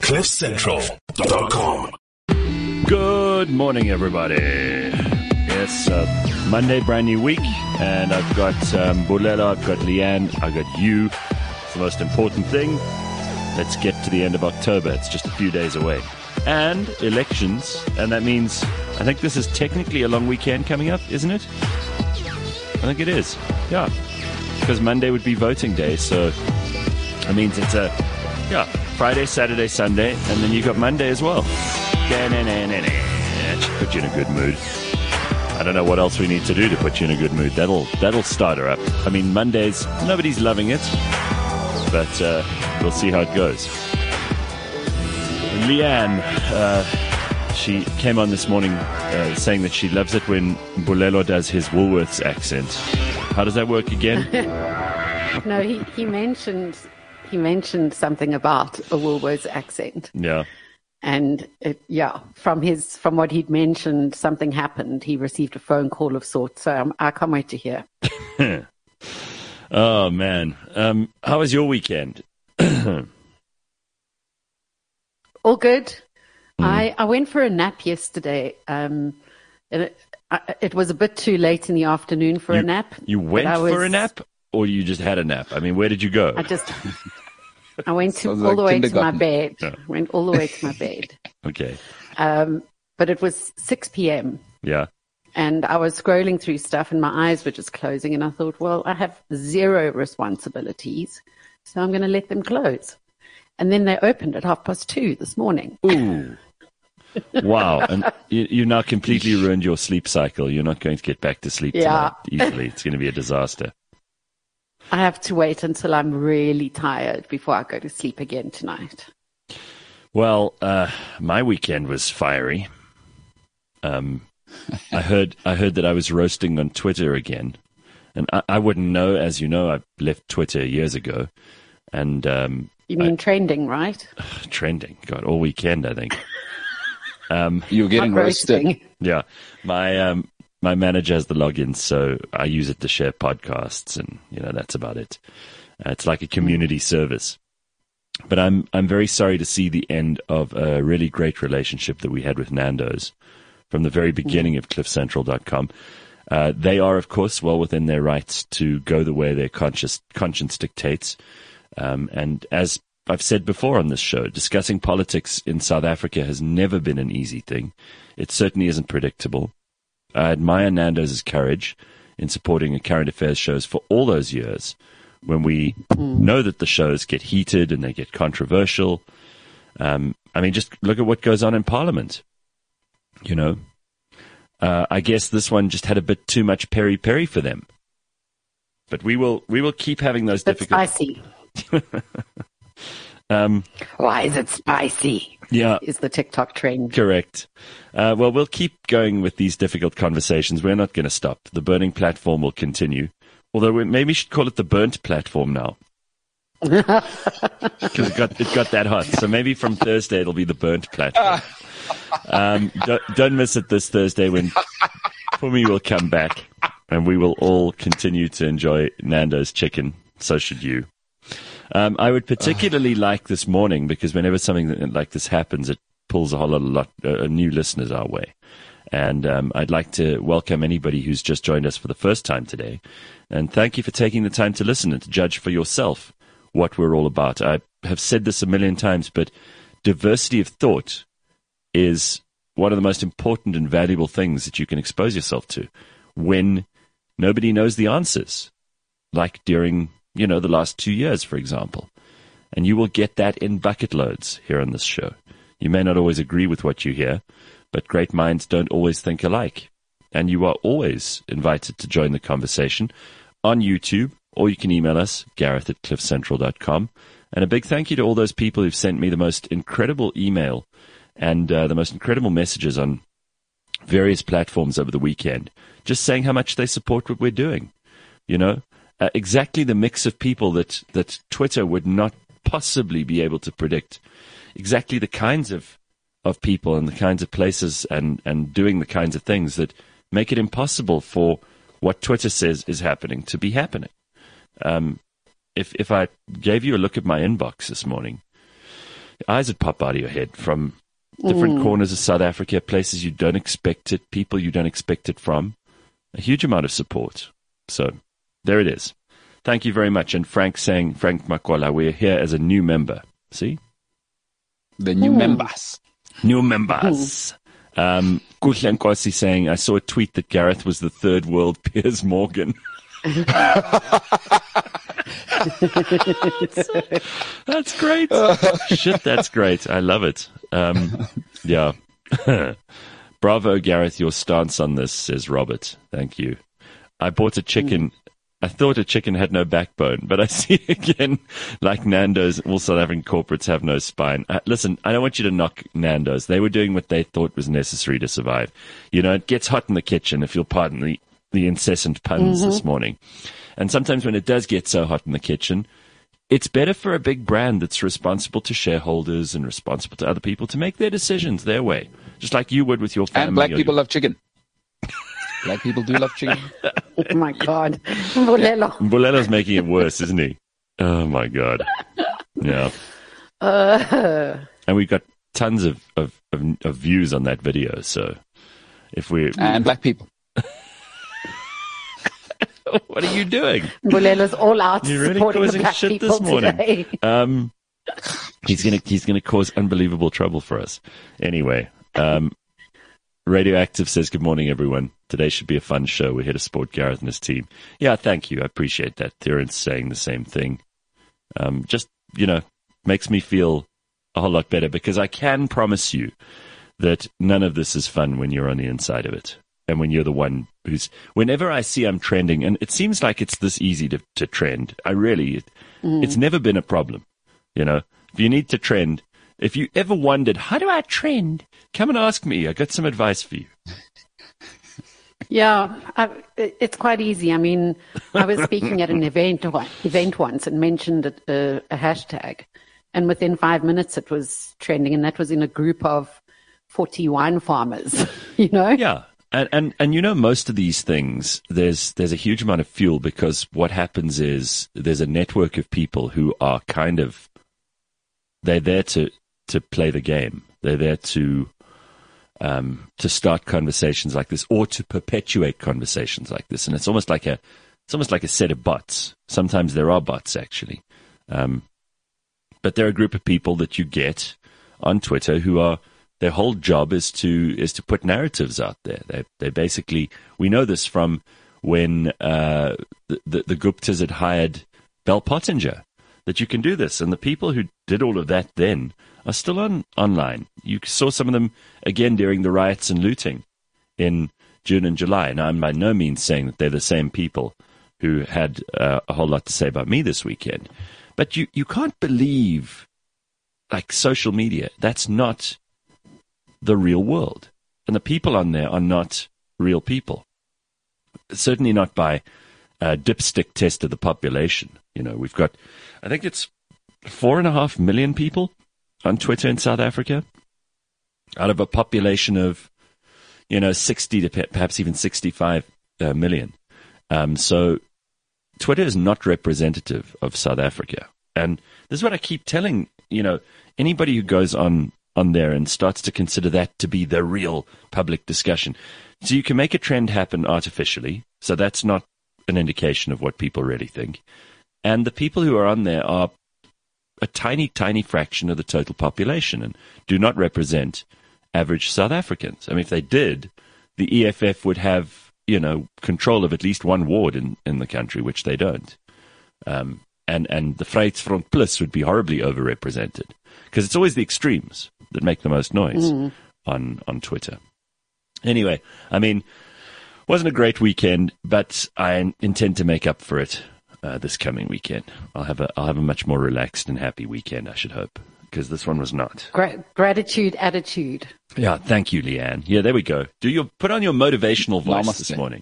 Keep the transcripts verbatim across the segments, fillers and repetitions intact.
cliff central dot com. Good morning, everybody. Yes, uh, Monday, brand new week, and I've got um, Bulelo, I've got Leanne, I've got you. It's the most important thing. Let's get to the end of October. It's just a few days away. And elections, and that means, I think this is technically a long weekend coming up, isn't it? I think it is, yeah. Because Monday would be voting day, so that means it's a, yeah, Friday, Saturday, Sunday, and then you got Monday as well. That should put you in a good mood. I don't know what else we need to do to put you in a good mood. That'll that'll start her up. I mean, Mondays, nobody's loving it, but uh, we'll see how it goes. Leanne, uh, she came on this morning uh, saying that she loves it when Bulelo does his Woolworths accent. How does that work again? No, he, he mentioned he mentioned something about a Woolworths accent. Yeah. And it, yeah, from his from what he'd mentioned, something happened. He received a phone call of sorts. So um, I can't wait to hear. Oh man, um, how was your weekend? All good. Mm. I, I went for a nap yesterday. Um, and it, I, it was a bit too late in the afternoon for you, a nap. You went was, for a nap, or you just had a nap? I mean, where did you go? I just. I went to, all like the way to my kindergarten. bed. Yeah. Went all the way to my bed. Okay. Um, but it was six p.m. Yeah. And I was scrolling through stuff and my eyes were just closing. And I thought, well, I have zero responsibilities, so I'm going to let them close. And then they opened at half past two this morning. Ooh. Wow. And you, you've now completely ruined your sleep cycle. You're not going to get back to sleep Yeah. tonight easily. It's going to be a disaster. I have to wait until I'm really tired before I go to sleep again tonight. Well, uh, my weekend was fiery. Um, I heard I heard that I was roasting on Twitter again, and I, I wouldn't know. As you know, I left Twitter years ago, and um, You mean I, trending, right? trending. God, all weekend I think. Um, You're getting Not roasted. roasting. yeah, my um, my manager has the login, so I use it to share podcasts, and you know that's about it. Uh, it's like a community service. But I'm I'm very sorry to see the end of a really great relationship that we had with Nando's from the very beginning of cliff central dot com. Uh, they are, of course, well within their rights to go the way their conscious, conscience dictates. Um, and as I've said before on this show, discussing politics in South Africa has never been an easy thing. It certainly isn't predictable. I admire Nando's courage in supporting the current affairs shows for all those years when we mm. know that the shows get heated and they get controversial. Um, I mean, just look at what goes on in Parliament. You know, uh, I guess this one just had a bit too much peri-peri for them. But we will we will keep having those It's difficult... spicy. um, Why is it spicy? Yeah. Is the TikTok trend. Correct. Uh, well, we'll keep going with these difficult conversations. We're not going to stop. The burning platform will continue. Although we maybe should call it the burnt platform now. Because it got, it got that hot. So maybe from Thursday it'll be the burnt platform. Um, don't, don't miss it this Thursday when Pumi will come back and we will all continue to enjoy Nando's chicken. So should you. Um, I would particularly like this morning because whenever something like this happens, it pulls a whole lot, lot uh, new listeners our way. And um, I'd like to welcome anybody who's just joined us for the first time today. And thank you for taking the time to listen and to judge for yourself what we're all about. I have said this a million times, but diversity of thought is one of the most important and valuable things that you can expose yourself to when nobody knows the answers, like during, you know, the last two years, for example. And you will get that in bucket loads here on this show. You may not always agree with what you hear, but great minds don't always think alike. And you are always invited to join the conversation on YouTube, or you can email us, Gareth at cliff central dot com. And a big thank you to all those people who've sent me the most incredible email and uh, the most incredible messages on various platforms over the weekend, just saying how much they support what we're doing. You know, uh, exactly the mix of people that, that Twitter would not possibly be able to predict. Exactly the kinds of, of people and the kinds of places and, and doing the kinds of things that make it impossible for what Twitter says is happening to be happening. Um, if if I gave you a look at my inbox this morning, eyes would pop out of your head from different mm. corners of South Africa, places you don't expect it, people you don't expect it from. A huge amount of support. So there it is. Thank you very much. And Frank saying, Frank Makola, we're here as a new member. See? The new mm. members. New members. Mm. Um, Kuhle Nkosi saying, I saw a tweet that Gareth was the third world Piers Morgan. That's great. Shit, that's great. I love it. Um, yeah. Bravo, Gareth, your stance on this, says Robert. Thank you. I bought a chicken. I thought a chicken had no backbone, but I see again, like Nando's, all South African corporates have no spine. Uh, listen, I don't want you to knock Nando's. They were doing what they thought was necessary to survive. You know, it gets hot in the kitchen, if you'll pardon the, the incessant puns mm-hmm. this morning. And sometimes when it does get so hot in the kitchen, it's better for a big brand that's responsible to shareholders and responsible to other people to make their decisions their way, just like you would with your family. And black people your... love chicken. Black people do love chicken. Oh, my God. Mbulelo. Mbulelo's making it worse, isn't he? Oh, my God. Yeah. Uh. And we've got tons of, of, of, of views on that video, so if we... And black people. What are you doing? Mbulelo's all out You're really supporting causing the black shit people this morning. Today. Um, he's gonna he's gonna cause unbelievable trouble for us. Anyway, um, Radioactive says, "Good morning, everyone. Today should be a fun show. We're here to support Gareth and his team." Yeah, thank you. I appreciate that. Theron's saying the same thing. Um, just you know, makes me feel a whole lot better because I can promise you that none of this is fun when you're on the inside of it. And when you're the one who's, whenever I see I'm trending, and it seems like it's this easy to, to trend, I really, it, mm. it's never been a problem. You know, if you need to trend, if you ever wondered, how do I trend? Come and ask me. I got some advice for you. Yeah, I, it's quite easy. I mean, I was speaking at an event event once and mentioned a, a hashtag, and within five minutes it was trending, and that was in a group of forty wine farmers, you know? Yeah. And, and and you know, most of these things, there's there's a huge amount of fuel because what happens is there's a network of people who are kind of, they're there to, to play the game. They're there to um, to start conversations like this or to perpetuate conversations like this. And it's almost like a it's almost like a set of bots. Sometimes there are bots actually, um, but they're a group of people that you get on Twitter who are. Their whole job is to is to put narratives out there. They they basically, we know this from when uh, the, the the Guptas had hired Bell Pottinger, that you can do this, and the people who did all of that then are still on online. You saw some of them again during the riots and looting in June and July. Now, I'm by no means saying that they're the same people who had uh, a whole lot to say about me this weekend, but you you can't believe, like, social media. That's not the real world. And the people on there are not real people. Certainly not by a dipstick test of the population. You know, we've got, I think it's four and a half million people on Twitter in South Africa out of a population of, you know, sixty to perhaps even sixty-five uh, million. Um, so Twitter is not representative of South Africa. And this is what I keep telling, you know, anybody who goes on on there and starts to consider that to be the real public discussion. So you can make a trend happen artificially, so that's not an indication of what people really think. And the people who are on there are a tiny, tiny fraction of the total population and do not represent average South Africans. I mean, if they did, the E F F would have, you know, control of at least one ward in, in the country, which they don't. Um, and, and the Vryheidsfront Plus would be horribly overrepresented because it's always the extremes that make the most noise mm. on, on Twitter. Anyway, I mean, wasn't a great weekend, but I intend to make up for it uh, this coming weekend. I'll have a I'll have a much more relaxed and happy weekend, I should hope, because this one was not. Gra- gratitude attitude. Yeah, thank you, Leanne. Yeah, there we go. Do your put on your motivational voice Namaste. This morning.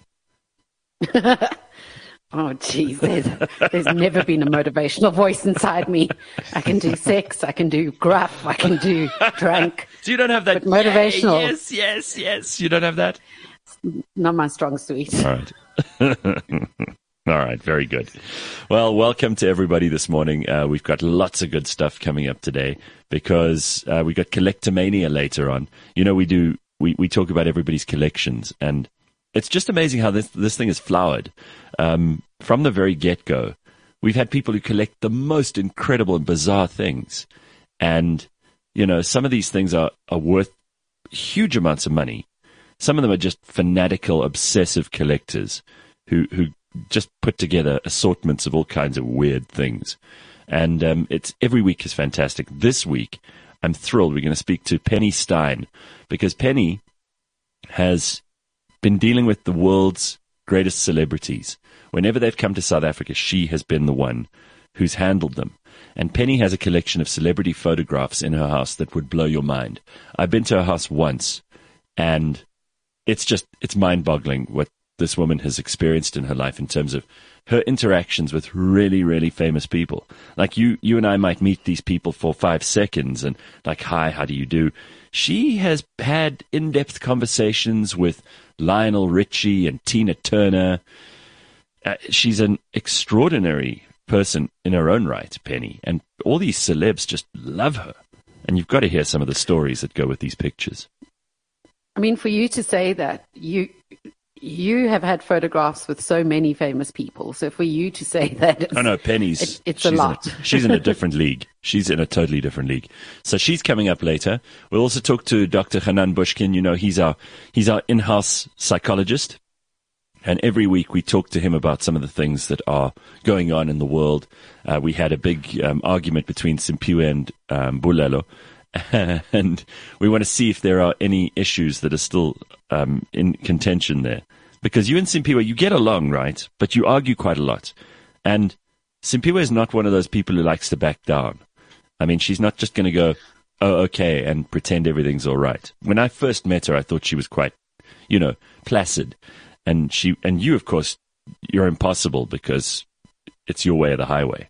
Oh, geez, there's, there's never been a motivational voice inside me. I can do sex, I can do gruff, I can do drunk. So you don't have that motivational. Yes, yes, yes. You don't have that? Not my strong suit. All right. All right, very good. Well, welcome to everybody this morning. Uh, we've got lots of good stuff coming up today because uh, we got Collectomania later on. You know, we do we, we talk about everybody's collections, and it's just amazing how this this thing is flowered um, from the very get go. We've had people who collect the most incredible and bizarre things, and you know, some of these things are are worth huge amounts of money. Some of them are just fanatical, obsessive collectors who who. just put together assortments of all kinds of weird things. And um, it's every week is fantastic. This week, I'm thrilled. We're going to speak to Penny Stein because Penny has been dealing with the world's greatest celebrities. Whenever they've come to South Africa, she has been the one who's handled them. And Penny has a collection of celebrity photographs in her house that would blow your mind. I've been to her house once, and it's just, it's mind-boggling what this woman has experienced in her life in terms of her interactions with really, really famous people. Like you, you and I might meet these people for five seconds and like, hi, how do you do? She has had in-depth conversations with Lionel Richie and Tina Turner. Uh, she's an extraordinary person in her own right, Penny. And all these celebs just love her. And you've got to hear some of the stories that go with these pictures. I mean, for you to say that, you... You have had photographs with so many famous people. So for you to say that, it's, oh no, Penny's it, it's she's a lot. In a, she's in a different league. She's in a totally different league. So she's coming up later. We'll also talk to Doctor Hanan Bushkin. You know, he's our he's our in-house psychologist, and every week we talk to him about some of the things that are going on in the world. Uh, we had a big um, argument between Simphiwe and um, Bulelo. And we want to see if there are any issues that are still um, in contention there. Because you and Simphiwe, you get along, right? But you argue quite a lot. And Simphiwe is not one of those people who likes to back down. I mean, she's not just going to go, oh, okay, and pretend everything's all right. When I first met her, I thought she was quite, you know, placid. And she, and you, of course, you're impossible because it's your way or the highway.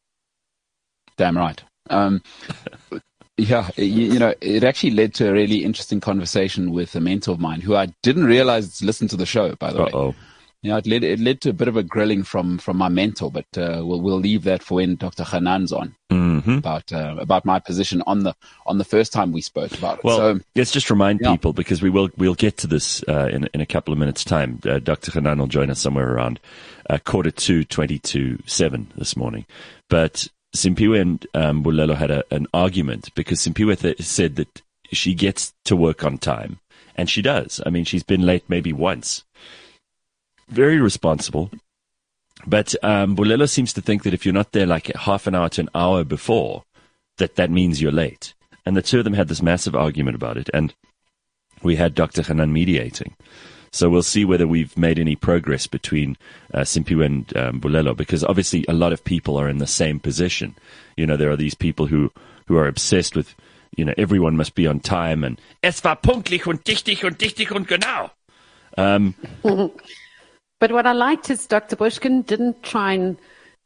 Damn right. Um Yeah, you, you know, it actually led to a really interesting conversation with a mentor of mine who I didn't realize listened to the show, by the way. Uh-oh. You know, it led, it led to a bit of a grilling from, from my mentor, but uh, we'll, we'll leave that for when Doctor Hanan's on mm-hmm. about uh, about my position on the on the first time we spoke about it. Well, so, let's just remind yeah. people, because we will we'll get to this uh, in in a couple of minutes' time. Uh, Doctor Hanan will join us somewhere around uh, quarter to twenty to seven this morning, but. Simphiwe and um, Bulelo had a, an argument because Simphiwe th- said that she gets to work on time, and she does. I mean, she's been late maybe once. Very responsible. But um, Bulelo seems to think that if you're not there like half an hour to an hour before, that that means you're late. And the two of them had this massive argument about it, and we had Doctor Hanan mediating. So we'll see whether we've made any progress between uh, Simphiwe and um, Bulelo, because obviously a lot of people are in the same position. You know, there are these people who, who are obsessed with, you know, everyone must be on time and es war pünktlich und dichtig und dichtig und genau. Um, but what I liked is Doctor Bushkin didn't try and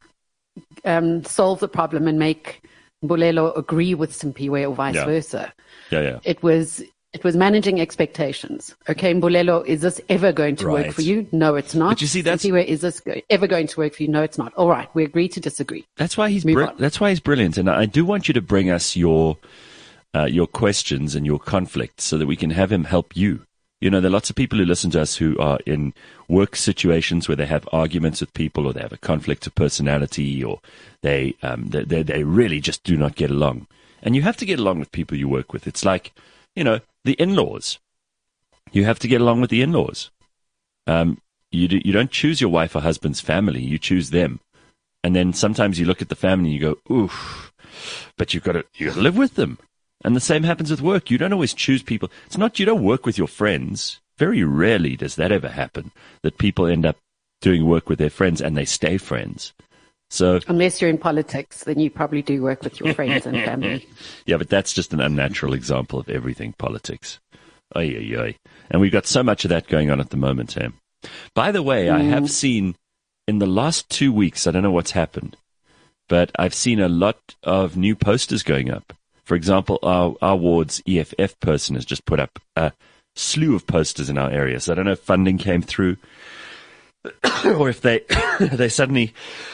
um, solve the problem and make Bulelo agree with Simphiwe or vice yeah. versa. Yeah, yeah. It was... It was managing expectations. Okay, Bulelo, is this ever going to right. work for you? No, it's not. But you see, that's Simphiwe, is this ever going to work for you? No, it's not. All right, we agree to disagree. That's why he's bri- that's why he's brilliant. And I do want you to bring us your uh, your questions and your conflicts so that we can have him help you. You know, there are lots of people who listen to us who are in work situations where they have arguments with people, or they have a conflict of personality, or they um, they, they, they really just do not get along. And you have to get along with people you work with. It's like, you know, the in-laws. You have to get along with the in-laws. Um, you do, you don't choose your wife or husband's family. You choose them. And then sometimes you look at the family and you go, oof, but you've got to, you got to live with them. And the same happens with work. You don't always choose people. It's not, you don't work with your friends. Very rarely does that ever happen, that people end up doing work with their friends and they stay friends. So unless you're in politics, then you probably do work with your friends and family. Yeah, but that's just an unnatural example of everything politics. Oy, oy, oy. And we've got so much of that going on at the moment, Sam. By the way, mm. I have seen in the last two weeks, I don't know what's happened, but I've seen a lot of new posters going up. For example, our, our ward's E F F person has just put up a slew of posters in our area. So I don't know if funding came through. or if they they suddenly.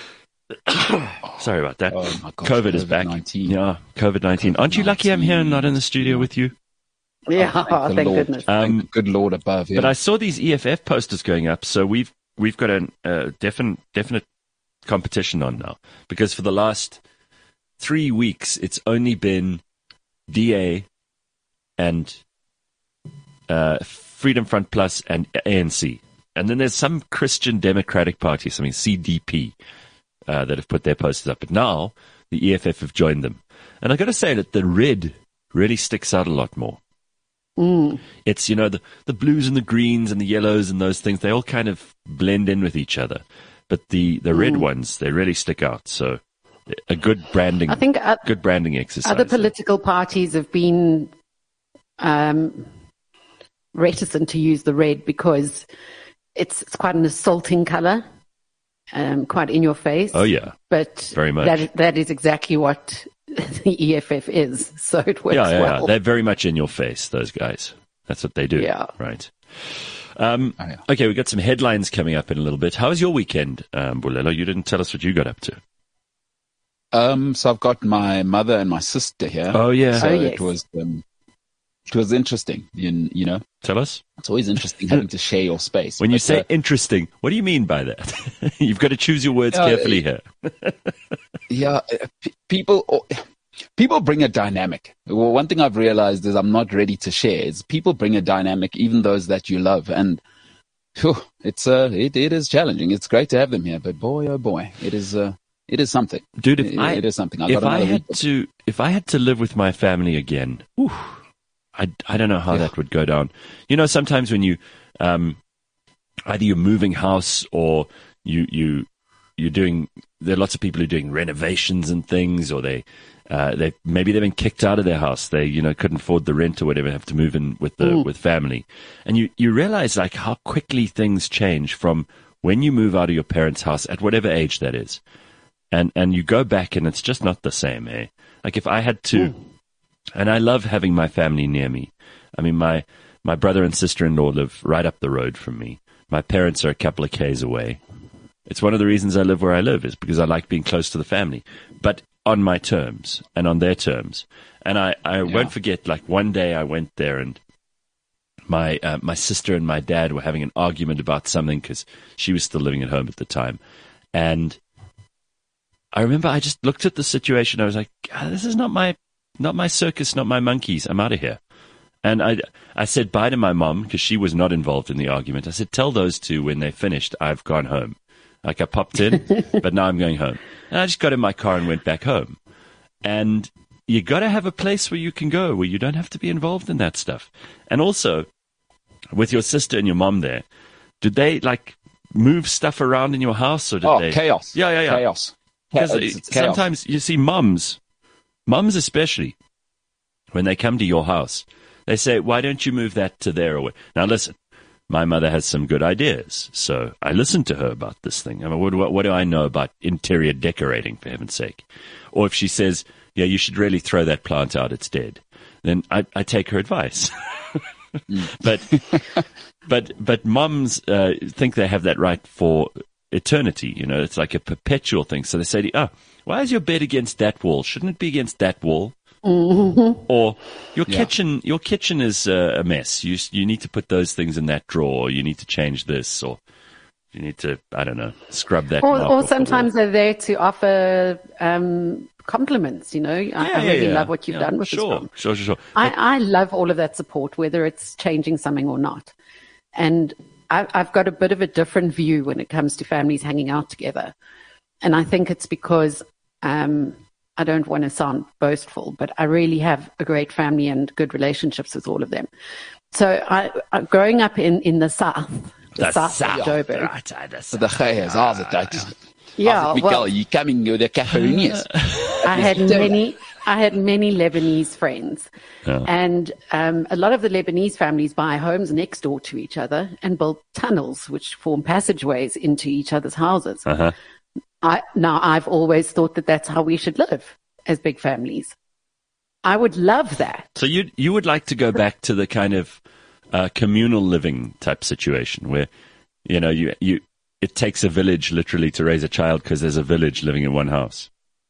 Sorry about that. Oh my gosh, COVID is back. COVID nineteen. Yeah, COVID nineteen. Aren't you lucky I'm here and not in the studio with you? Yeah, Oh, thank, thank the Lord. goodness. Um, Thank the good Lord above. Yeah. But I saw these E F F posters going up, so we've we've got a uh, definite definite competition on now, because for the last three weeks it's only been D A and uh, Freedom Front Plus and A N C, and then there's some Christian Democratic Party, something C D P, uh, that have put their posters up. But now the E F F have joined them, and I've got to say that the red really sticks out a lot more. Mm. It's, you know, the, the blues and the greens and the yellows and those things, they all kind of blend in with each other. But the, the red ones, they really stick out. So a good branding, I think uh, good branding exercise. other political parties have been um, reticent to use the red because it's, it's quite an assaulting color, um, quite in your face. Oh, yeah. But Very much. That, that is exactly what the E F F is, so it works yeah, yeah, well. yeah. They're very much in your face, those guys. That's what they do. Yeah. Right. Um, Oh, yeah. Okay, we've got some headlines coming up in a little bit. How was your weekend, um, Bulelo? You didn't tell us what you got up to. Um, so I've got my mother and my sister here. Oh, yeah. So Oh, yes. it was, um, it was interesting. You, you know, Tell us. it's always interesting having to share your space. When you But, say uh, interesting, what do you mean by that? You've got to choose your words Yeah, carefully here. yeah, uh, p- people, oh, people bring a dynamic. Well, one thing I've realized is I'm not ready to share is people bring a dynamic, even those that you love. And whew, it's, uh, it, it is challenging. It's great to have them here, but boy, oh boy, it is, uh, it is something. Dude, if It- I, it is something. I if got I another had week. to, if I had to live with my family again, whew, I, I don't know how Yeah. that would go down. You know, sometimes when you, um, either you're moving house or you, you, you're doing, there are lots of people who are doing renovations and things, or they, uh, they, maybe they've been kicked out of their house. They, you know, couldn't afford the rent or whatever, have to move in with the, with family. And you, you realize like how quickly things change from when you move out of your parents' house at whatever age that is. And, and you go back and it's just not the same, eh? Like if I had to, and I love having my family near me. I mean, my, my brother and sister-in-law live right up the road from me. My parents are a couple of Ks away. It's one of the reasons I live where I live, is because I like being close to the family, but on my terms and on their terms. And I, I won't forget, like one day I went there and my, uh, my sister and my dad were having an argument about something because she was still living at home at the time. And I remember I just looked at the situation. I was like, "God, this is not my, not my circus, not my monkeys. I'm out of here." And I, I said bye to my mom because she was not involved in the argument. I said, "Tell those two when they finished, I've gone home." Like I popped in, but now I'm going home. And I just got in my car and went back home. And you got to have a place where you can go, where you don't have to be involved in that stuff. And also, with your sister and your mom there, did they like move stuff around in your house, or did Oh, they? chaos. Yeah, yeah, yeah. Chaos. Because It's- it's chaos. sometimes you see mums, mums especially, when they come to your house, they say, "Why don't you move that to there?" Or what? Now listen, my mother has some good ideas, so I listened to her about this thing. I mean, what, what, what do I know about interior decorating, for heaven's sake? Or if she says, "Yeah, you should really throw that plant out; it's dead," then I, I take her advice. But but but mums uh, think they have that right for eternity. You know, it's like a perpetual thing. So they say, to you, "Oh, why is your bed against that wall? Shouldn't it be against that wall?" Mm-hmm. Or your Yeah. kitchen, your kitchen is uh, a mess. You you need to put those things in that drawer. Or you need to change this, or you need to, I don't know, scrub that. Or, mark or off the sometimes wall. they're there to offer um, compliments, you know. I, Yeah, I yeah, really yeah. love what you've Yeah, done with sure, this film. Sure, sure, sure. I, I love all of that support, whether it's changing something or not. And I, I've got a bit of a different view when it comes to families hanging out together. And I think it's because um, I don't want to sound boastful, but I really have a great family and good relationships with all of them. So I, I growing up in, in the South, the, The South, South, of Joburg. right, uh, the So the chaos, all the time. Yeah, Mikael, well, you coming with the Caperoonies. I had many, I had many Lebanese friends, Yeah. and um, a lot of the Lebanese families buy homes next door to each other and build tunnels which form passageways into each other's houses. Uh-huh. I, now, I've always thought that that's how we should live as big families. I would love that. So you you would like to go back to the kind of uh, communal living type situation where, you know, you you it takes a village literally to raise a child because there's a village living in one house.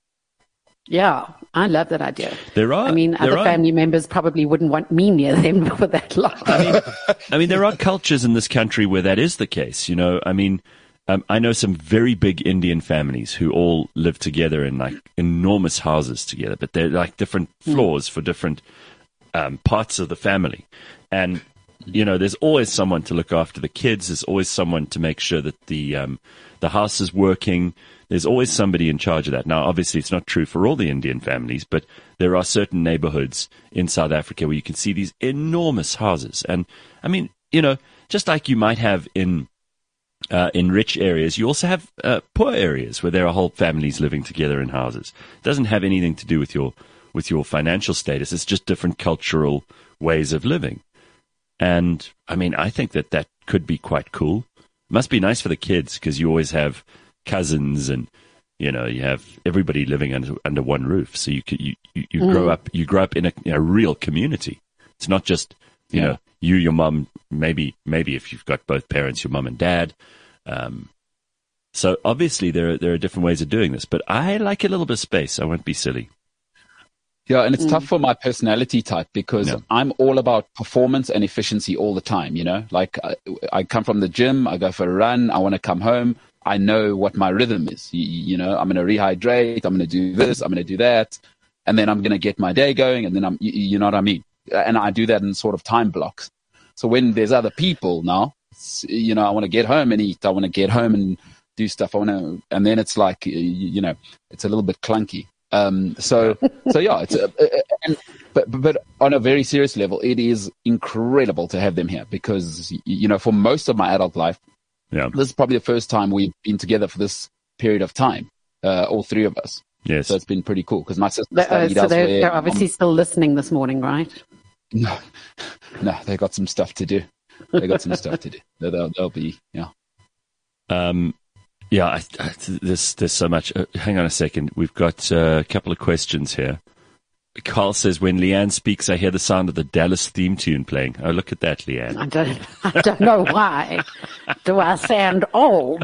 Yeah, I love that idea. There are, I mean, there other are, family members probably wouldn't want me near them for that long. I mean, I mean, there are cultures in this country where that is the case. You know, I mean, um, I know some very big Indian families who all live together in like enormous houses together, but they're like different floors mm. for different um, parts of the family. And, you know, there's always someone to look after the kids. There's always someone to make sure that the um, the house is working. There's always somebody in charge of that. Now, obviously, it's not true for all the Indian families, but there are certain neighborhoods in South Africa where you can see these enormous houses. And, I mean, you know, just like you might have in uh, in rich areas, you also have uh, poor areas where there are whole families living together in houses. It doesn't have anything to do with your with your financial status. It's just different cultural ways of living. And, I mean, I think that that could be quite cool. Must be nice for the kids because you always have cousins and, you know, you have everybody living under under one roof. So you you you, you mm. grow up you grow up in a, in a real community. It's not just, you yeah. know, you, your mum, maybe maybe if you've got both parents, your mum and dad. Um, so obviously there are, there are different ways of doing this, but I like a little bit of space. I won't be silly. Yeah, and it's mm. tough for my personality type because yeah. I'm all about performance and efficiency all the time, you know? Like, I, I come from the gym, I go for a run, I want to come home, I know what my rhythm is. You, you know, I'm going to rehydrate, I'm going to do this, I'm going to do that, and then I'm going to get my day going, and then I'm, you, you know what I mean? And I do that in sort of time blocks. So when there's other people now, you know, I want to get home and eat, I want to get home and do stuff, I want to, and then it's like, you know, it's a little bit clunky. Um, so, so yeah, it's a, and, but, but on a very serious level, it is incredible to have them here because, you know, for most of my adult life, yeah, this is probably the first time we've been together for this period of time, uh, all three of us. Yes. So it's been pretty cool because my sister uh, studied so elsewhere. they're, they're obviously still listening this morning, right? No, no, they got some stuff to do. They got some stuff to do. They'll, they'll be, yeah. Um, Yeah, I, I, there's, there's so much. Uh, hang on a second. We've got uh, a couple of questions here. Carl says, when Leanne speaks, I hear the sound of the Dallas theme tune playing. Oh, look at that, Leanne. I don't, I don't know why. Do I sound old?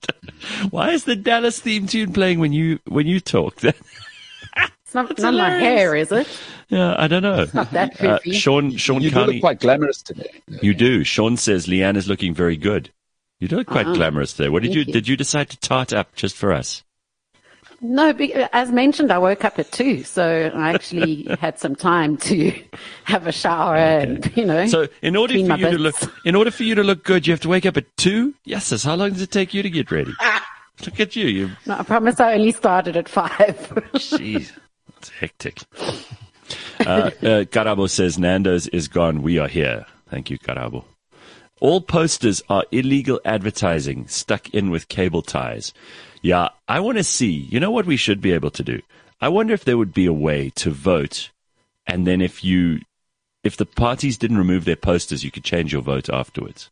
Why is the Dallas theme tune playing when you when you talk? It's not, not my hair, is it? Yeah, I don't know. It's not that uh, creepy. Sean, Sean you Carney, do look quite glamorous today. You do. Sean says Leanne is looking very good. You do look quite uh-huh. glamorous today. What did you, you did you decide to tart up just for us? No, as mentioned, I woke up at two, so I actually had some time to have a shower okay. and, you know. So in order for you bits. to look, in order for you to look good, you have to wake up at two. Yes, how long does it take you to get ready? Ah. Look at you. you... No, I promise I only started at five. Jeez, that's hectic. Uh, uh, Karabo says Nando's is gone. We are here. Thank you, Karabo. All posters are illegal advertising stuck in with cable ties. Yeah, I want to see, you know what we should be able to do? I wonder if there would be a way to vote, and then if you, if the parties didn't remove their posters, you could change your vote afterwards.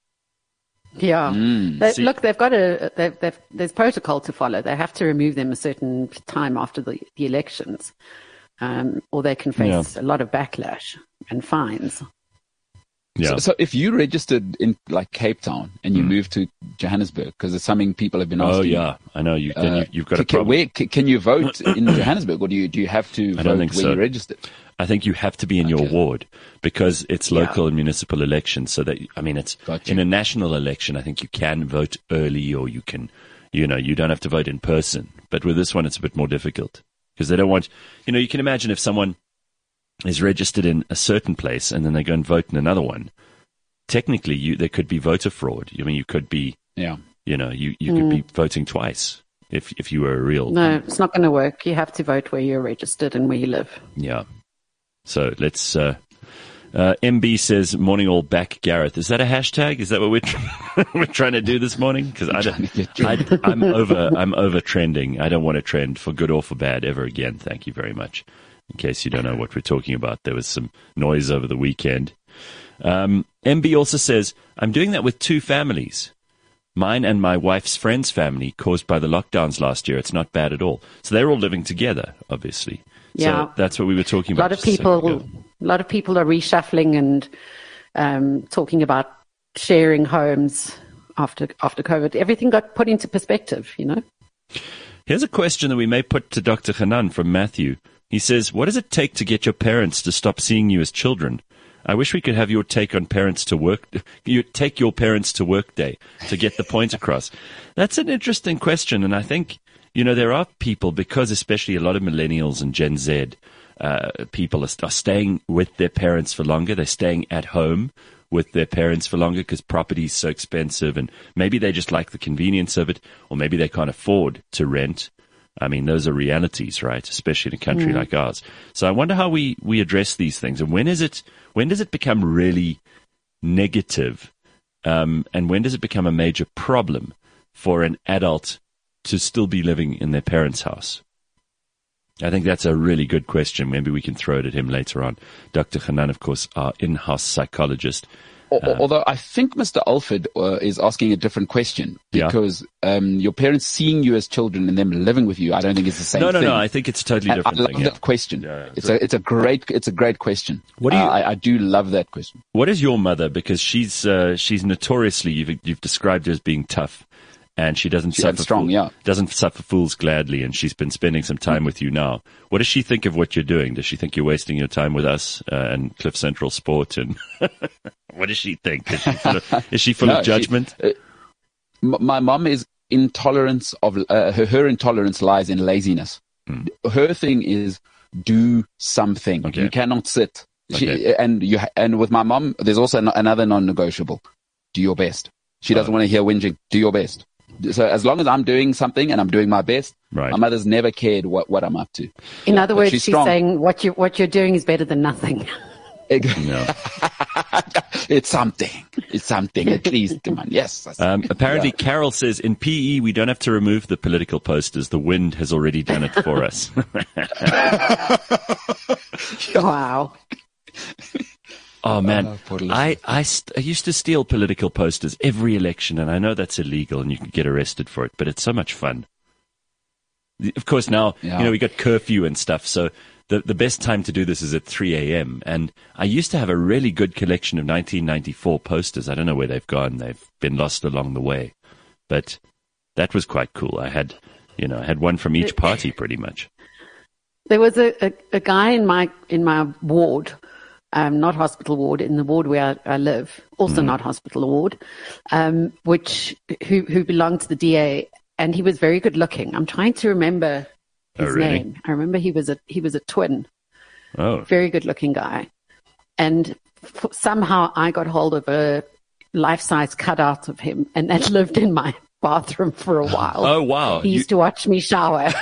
Yeah. Mm, they, look, they've got a, they've, they've, there's protocol to follow. They have to remove them a certain time after the, the elections, um, or they can face yeah. a lot of backlash and fines. Yeah. So, so if you registered in like Cape Town and you mm. moved to Johannesburg, because it's something people have been asking. Oh yeah, I know. You, then you, you've got uh, a problem. Where, can you vote in Johannesburg, or do you do you have to I vote when so. you registered? I think you have to be in okay. your ward because it's local yeah. and municipal elections. So that I mean, it's gotcha. In a national election. I think you can vote early, or you can, you know, you don't have to vote in person. But with this one, it's a bit more difficult because they don't want. You know, you can imagine if someone is registered in a certain place and then they go and vote in another one. Technically, you there could be voter fraud. I mean, you could be, yeah, you know, you, you mm. could be voting twice if if you were a real. No, it's not going to work. You have to vote where you're registered and where you live. Yeah. So let's. Uh, uh, M B says, "Morning all back, Gareth." Is that a hashtag? Is that what we're tr- we're trying to do this morning? Because I don't, I, I'm over. I'm over trending. I don't want to trend for good or for bad ever again. Thank you very much. In case you don't know what we're talking about, there was some noise over the weekend. Um, M B also says, I'm doing that with two families. Mine and my wife's friend's family caused by the lockdowns last year. It's not bad at all. So they're all living together, obviously. Yeah. So that's what we were talking about. A lot of people, a lot of people are reshuffling and um, talking about sharing homes after after COVID. Everything got put into perspective, you know. Here's a question that we may put to Doctor Hanan from Matthew. He says, what does it take to get your parents to stop seeing you as children? I wish we could have your take on parents to work. You take your parents to work day to get the point across. That's an interesting question. And I think, you know, there are people, because especially a lot of millennials and Gen Z uh, people are, are staying with their parents for longer. They're staying at home with their parents for longer because property is so expensive, and maybe they just like the convenience of it, or maybe they can't afford to rent. I mean, those are realities, right? Especially in a country mm. like ours. So I wonder how we, we address these things, and when is it, when does it become really negative, um, and when does it become a major problem for an adult to still be living in their parents' house? I think that's a really good question. Maybe we can throw it at him later on. Doctor Hanan, of course, our in-house psychologist. Uh, Although I think Mister Alford uh, is asking a different question, because yeah. um, your parents seeing you as children and them living with you, I don't think it's the same no, no, thing. No, no, I think it's a totally different I, I love thing. that yeah. question. Yeah, yeah. It's a it's a great it's a great question. What do you? Uh, I, I do love that question. What is your mother? Because she's uh, she's notoriously you've you've described her as being tough, and she doesn't She's suffer strong, fool, yeah. doesn't suffer fools gladly, and she's been spending some time with you now. What does she think of what you're doing? Does she think you're wasting your time with us uh, and Cliff Central Sport? And what does she think? Is she full of, is she full no, of judgment? She, uh, m- my mom is intolerance of uh, her, her intolerance lies in laziness. Mm. Her thing is do something. Okay. You cannot sit. She, okay. And you and with my mom, there's also an, another non-negotiable. Do your best. She doesn't oh. want to hear whinging. Do your best. So as long as I'm doing something and I'm doing my best, right. my mother's never cared what, what I'm up to. In other words, she's, she's saying what you what you're doing is better than nothing. No. It's something. It's something. At least, come on. Yes. Um, apparently, yeah. Carol says in P E we don't have to remove the political posters. The wind has already done it for us. Wow. Oh, man, uh, I, I, st- I used to steal political posters every election, and I know that's illegal and you can get arrested for it, but it's so much fun. Of course, now, yeah. you know, we got curfew and stuff, so the, the best time to do this is at three a.m. And I used to have a really good collection of nineteen ninety-four posters. I don't know where they've gone. They've been lost along the way. But that was quite cool. I had, you know, I had one from each party pretty much. There was a, a, a guy in my in my ward, Um, not hospital ward, in the ward where I, I live, also mm. not hospital ward, um, which who who belonged to the D A, and he was very good looking. I'm trying to remember his oh, really? name. I remember he was a he was a twin. Oh, very good looking guy, and f- somehow I got hold of a life size cutout of him, and that lived in my bathroom for a while. Oh, wow. He used you... to watch me shower.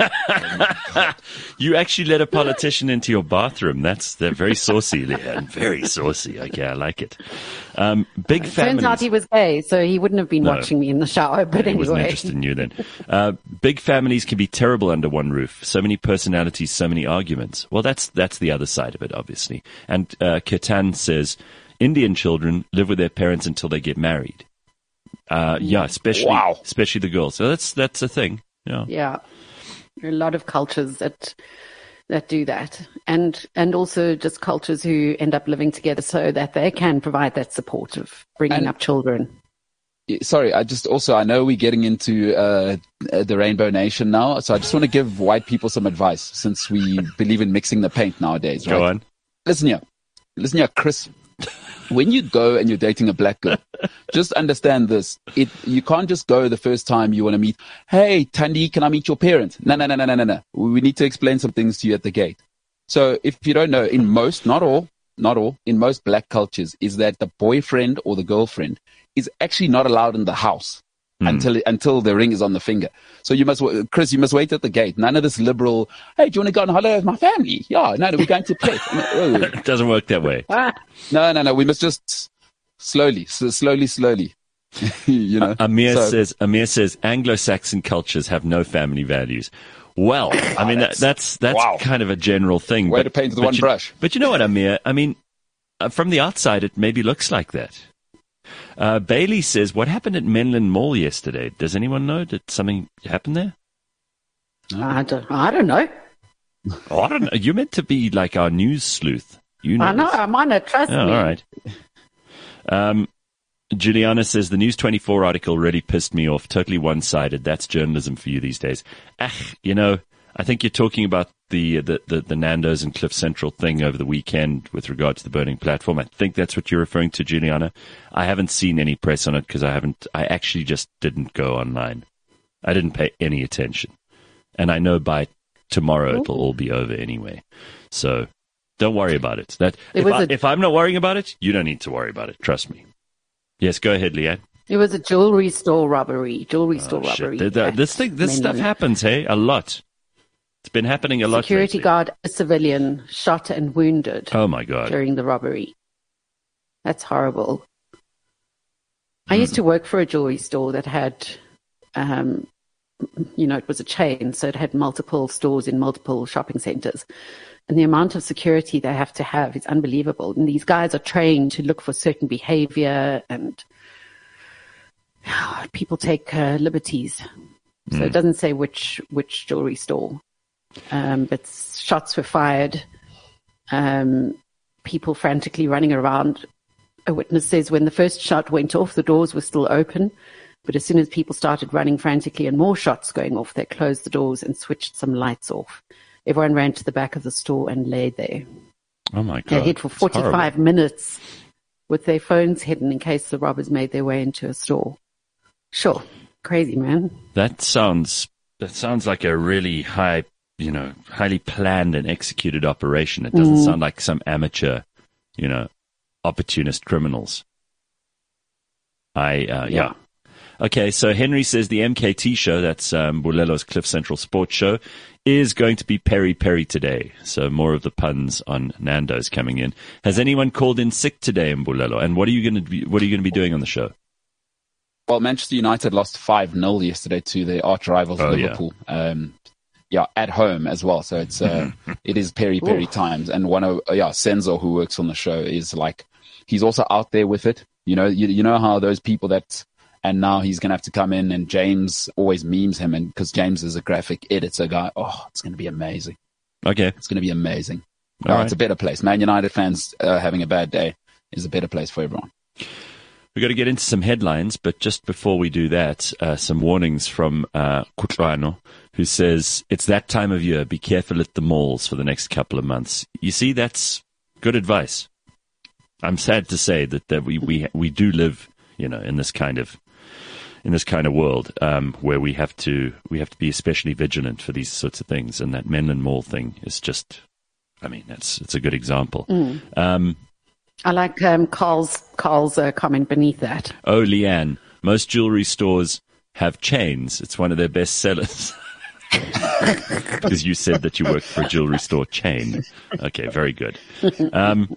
You actually let a politician into your bathroom. That's they're very saucy, Leanne. Very saucy. Okay, I like it. Um, big families. Turns out he was gay, so he wouldn't have been no. watching me in the shower, but yeah, he anyway. wasn't interested in you then. Uh, big families can be terrible under one roof. So many personalities, so many arguments. Well, that's that's the other side of it, obviously. And uh, Ketan says, Indian children live with their parents until they get married. Uh, yeah, especially wow. especially the girls. So that's that's a thing. Yeah. Yeah. There are a lot of cultures that that do that. And and also just cultures who end up living together so that they can provide that support of bringing and, up children. Sorry, I just also, I know we're getting into uh, the Rainbow Nation now, so I just want to give white people some advice since we believe in mixing the paint nowadays, right? Go on. Listen here. Listen here, Chris. When you go and you're dating a black girl, just understand this. It you can't just go the first time you want to meet. Hey, Tandi, can I meet your parents? No, no, no, no, no, no, no. We need to explain some things to you at the gate. So if you don't know, in most, not all, not all, in most black cultures, is that the boyfriend or the girlfriend is actually not allowed in the house mm. until until the ring is on the finger. So you must, Chris, you must wait at the gate. None of this liberal, hey, do you want to go on holiday with my family? Yeah, no, no, we're going to Pet. Oh. It doesn't work that way. No, no, no. We must just slowly, so slowly, slowly. you know. Uh, Amir so, says. Amir says Anglo-Saxon cultures have no family values. Well, I mean that's that, that's, that's wow. kind of a general thing. Way but, to paint with but one you, brush. But you know what, Amir? I mean, uh, from the outside, it maybe looks like that. Uh, Bailey says, "What happened at Menlyn Mall yesterday? Does anyone know? Did something happen there?" No. I don't. I don't know. Oh, I don't know. You're meant to be like our news sleuth. You know. I know. I'm on it. Trust oh, me. All right. Um, Juliana says, the News twenty-four article really pissed me off. Totally one-sided. That's journalism for you these days. Ah, you know, I think you're talking about the, the, the, the Nando's and Cliff Central thing over the weekend with regard to the burning platform. I think that's what you're referring to, Juliana. I haven't seen any press on it because I haven't, I actually just didn't go online. I didn't pay any attention. And I know by tomorrow Ooh. It'll all be over anyway. So don't worry about it. That if, I, a, if I'm not worrying about it, you don't need to worry about it. Trust me. Yes, go ahead, Leanne. It was a jewelry store robbery. Jewelry oh, store shit. robbery. The, the, this thing, this stuff happens, hey, a lot. It's been happening a lot. Security lately. guard, a civilian, shot and wounded. Oh my God! During the robbery. That's horrible. I mm. used to work for a jewelry store that had, um, you know, it was a chain, so it had multiple stores in multiple shopping centers. And the amount of security they have to have is unbelievable. And these guys are trained to look for certain behavior, and oh, people take uh, liberties. So mm. it doesn't say which which jewelry store. Um, but shots were fired. Um, people frantically running around. A witness says when the first shot went off, the doors were still open. But as soon as people started running frantically and more shots going off, they closed the doors and switched some lights off. Everyone ran to the back of the store and lay there. Oh, my God. They hid for forty-five minutes with their phones hidden in case the robbers made their way into a store. Sure. Crazy, man. That sounds that sounds like a really high, you know, highly planned and executed operation. It doesn't mm. sound like some amateur, you know, opportunist criminals. I, uh, yeah. yeah. Okay, so Henry says the M K T show, that's um, Bulelo's Cliff Central Sports Show, is going to be Peri Peri today. So more of the puns on Nando's coming in. Has anyone called in sick today in Bulelo? And what are you going to be? What are you going to be doing on the show? Well, Manchester United lost five nil yesterday to their arch rivals oh, Liverpool. Yeah. Um, yeah, at home as well. So it's uh, it is Peri Peri times. And one of yeah, Senzo, who works on the show, is like he's also out there with it. You know, you you know how those people that. And now he's going to have to come in, and James always memes him, and because James is a graphic editor guy, oh, it's going to be amazing. Okay. It's going to be amazing. All oh, right. It's a better place. Man United fans uh, having a bad day is a better place for everyone. We've got to get into some headlines, but just before we do that, uh, some warnings from uh, Kutlwano, who says, it's that time of year. Be careful at the malls for the next couple of months. You see, that's good advice. I'm sad to say that, that we, we, we do live, you know, in this kind of in this kind of world, um, where we have to, we have to be especially vigilant for these sorts of things. And that Menlyn Mall thing is just, I mean, that's, it's a good example. Mm. Um, I like, um, Carl's, Carl's, uh, comment beneath that. Oh, Leanne, most jewelry stores have chains. It's one of their best sellers. Because you said that you worked for a jewelry store chain. Okay. Very good. Um,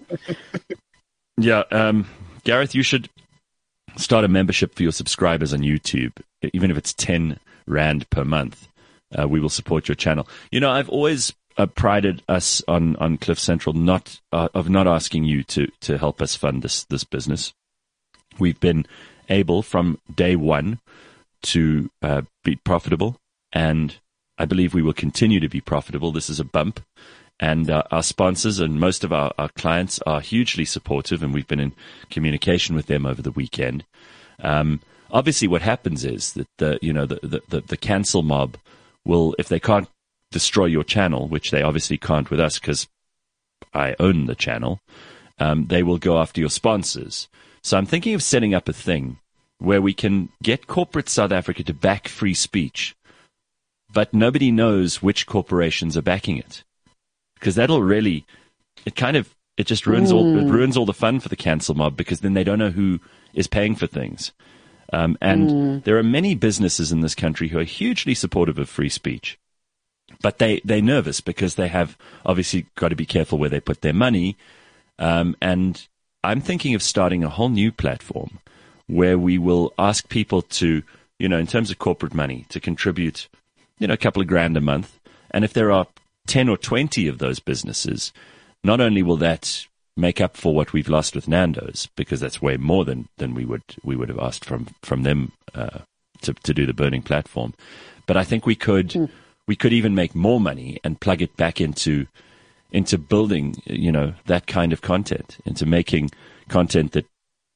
yeah. Um, Gareth, you should start a membership for your subscribers on YouTube. Even if it's ten rand per month, uh, we will support your channel. You know, I've always uh, prided us on, on Cliff Central not uh, of not asking you to, to help us fund this, this business. We've been able from day one to uh, be profitable, and I believe we will continue to be profitable. This is a bump. And uh, our sponsors and most of our, our clients are hugely supportive, and we've been in communication with them over the weekend. Um, obviously, what happens is that the you know the, the, the, the cancel mob will, if they can't destroy your channel, which they obviously can't with us because I own the channel, um, they will go after your sponsors. So I'm thinking of setting up a thing where we can get corporate South Africa to back free speech, but nobody knows which corporations are backing it. Because that'll really, it kind of, it just ruins mm. all, it ruins all the fun for the cancel mob, because then they don't know who is paying for things. Um, and mm. there are many businesses in this country who are hugely supportive of free speech, but they, they're nervous because they have obviously got to be careful where they put their money. Um, and I'm thinking of starting a whole new platform where we will ask people to, you know, in terms of corporate money, to contribute, you know, a couple of grand a month. And if there are ten or twenty of those businesses, not only will that make up for what we've lost with Nando's, because that's way more than, than we would we would have asked from from them uh, to to do the burning platform, but I think we could mm. we could even make more money and plug it back into into building, you know, that kind of content, into making content that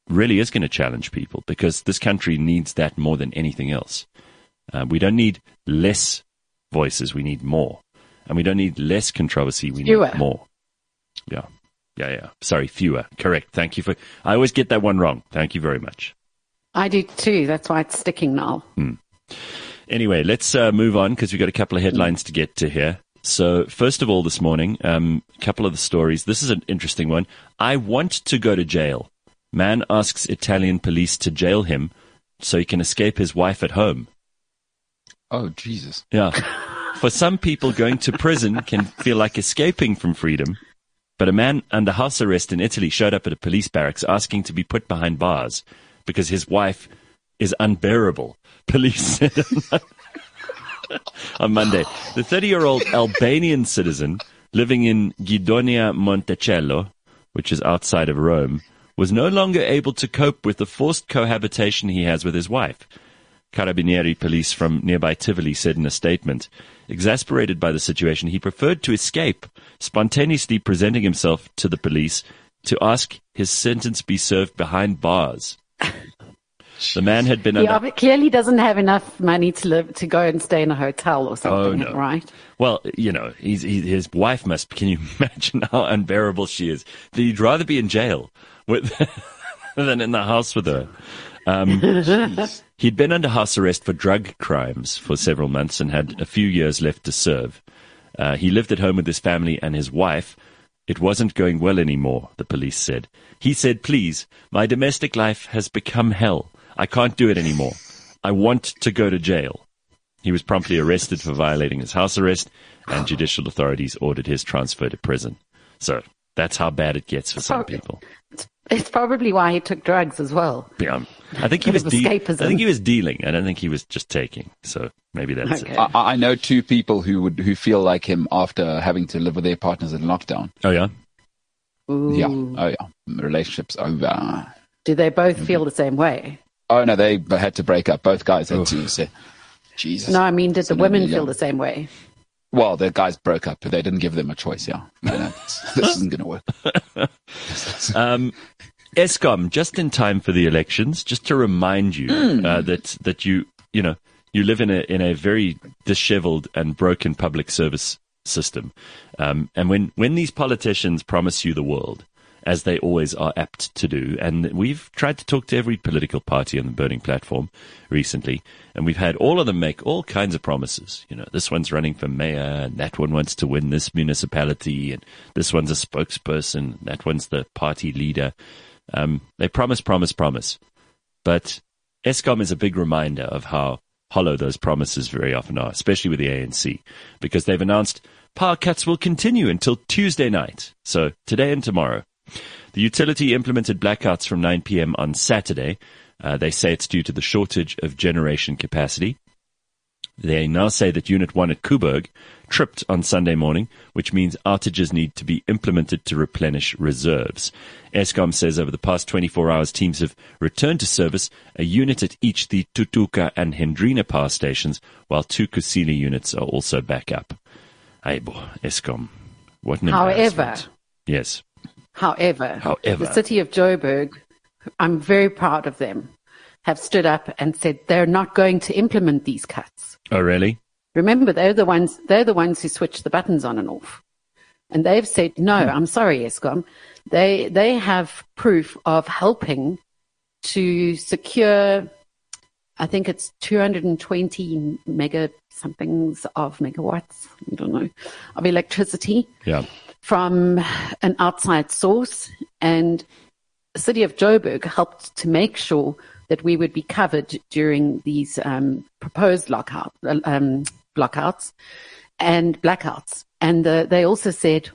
really is going to challenge people, because this country needs that more than anything else. Uh, we don't need less voices, we need more. And we don't need less controversy, we Fewer. need more. Yeah. Yeah, yeah. Sorry, fewer. Correct. Thank you for... I always get that one wrong. Thank you very much. I do too. That's why it's sticking now. Hmm. Anyway, let's uh, move on, because we've got a couple of headlines to get to here. So, first of all, this morning, um, a couple of the stories. This is an interesting one. I want to go to jail. Man asks Italian police to jail him so he can escape his wife at home. Oh, Jesus. Yeah. For some people, going to prison can feel like escaping from freedom. But a man under house arrest in Italy showed up at a police barracks asking to be put behind bars because his wife is unbearable, police said on Monday. The thirty-year-old Albanian citizen living in Guidonia Monticello, which is outside of Rome, was no longer able to cope with the forced cohabitation he has with his wife. Carabinieri police from nearby Tivoli said in a statement, exasperated by the situation, he preferred to escape, spontaneously presenting himself to the police to ask his sentence be served behind bars. The man had been He under... ob- clearly doesn't have enough money to live to go and stay in a hotel or something, Oh, no. right? Well, you know, he's, he, his wife must... Can you imagine how unbearable she is? That he'd rather be in jail with than in the house with her. Um, he'd been under house arrest for drug crimes for several months and had a few years left to serve. Uh, he lived at home with his family and his wife. It wasn't going well anymore, the police said. He said, please, my domestic life has become hell. I can't do it anymore. I want to go to jail. He was promptly arrested for violating his house arrest, and judicial authorities ordered his transfer to prison. So that's how bad it gets for some people. It's probably why he took drugs as well. Yeah, I think he Bit was. of De- I escapism. think he was dealing. I don't think he was just taking. So maybe that's Okay. it. I, I know two people who would who feel like him after having to live with their partners in lockdown. Oh yeah. Ooh. Yeah. Oh yeah. Relationships over. Do they both feel the same way? Oh no, they had to break up. Both guys had to say, Jesus. No, I mean, did So the women maybe, feel yeah. the same way? Well, the guys broke up, but they didn't give them a choice. Yeah. No, no, this, this isn't going to work. Um, ESCOM, just in time for the elections, just to remind you uh, that that you you know you live in a in a very disheveled and broken public service system, um, and when when these politicians promise you the world, as they always are apt to do, and we've tried to talk to every political party on the Burning Platform recently, and we've had all of them make all kinds of promises. You know, this one's running for mayor, and that one wants to win this municipality, and this one's a spokesperson, that one's the party leader. Um, they promise, promise, promise. But ESCOM is a big reminder of how hollow those promises very often are, especially with the A N C, because they've announced power cuts will continue until Tuesday night, so today and tomorrow. The utility implemented blackouts from nine p.m. on Saturday. Uh, they say it's due to the shortage of generation capacity. They now say that Unit one at Coburg tripped on Sunday morning, which means outages need to be implemented to replenish reserves. ESCOM says over the past twenty-four hours, teams have returned to service a unit at each the Tutuka and Hendrina power stations, while two Kusile units are also back up. Aibo, ESCOM. What an However, embarrassment. Yes. however, However. the city of Joburg, I'm very proud of them, have stood up and said they're not going to implement these cuts. Oh, really? Remember, they're the ones, they're the ones who switch the buttons on and off. And they've said, no, I'm sorry, ESCOM. They, they have proof of helping to secure, I think it's two hundred twenty mega somethings of megawatts, I don't know, of electricity Yeah. from an outside source. And the city of Joburg helped to make sure that we would be covered during these um, proposed lockout, um, blockouts and blackouts. And uh, they also said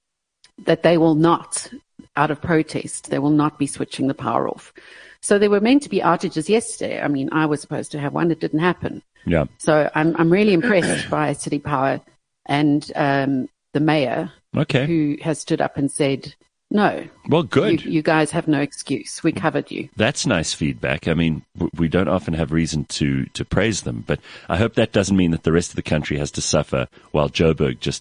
that they will not, out of protest, they will not be switching the power off. So there were meant to be outages yesterday. I mean, I was supposed to have one. It didn't happen. Yeah. So I'm I'm really impressed by City Power and um, the mayor, Okay. who has stood up and said, no, Well, good. you, you guys have no excuse. We covered you. That's nice feedback. I mean, w- we don't often have reason to, to praise them, but I hope that doesn't mean that the rest of the country has to suffer while Joburg just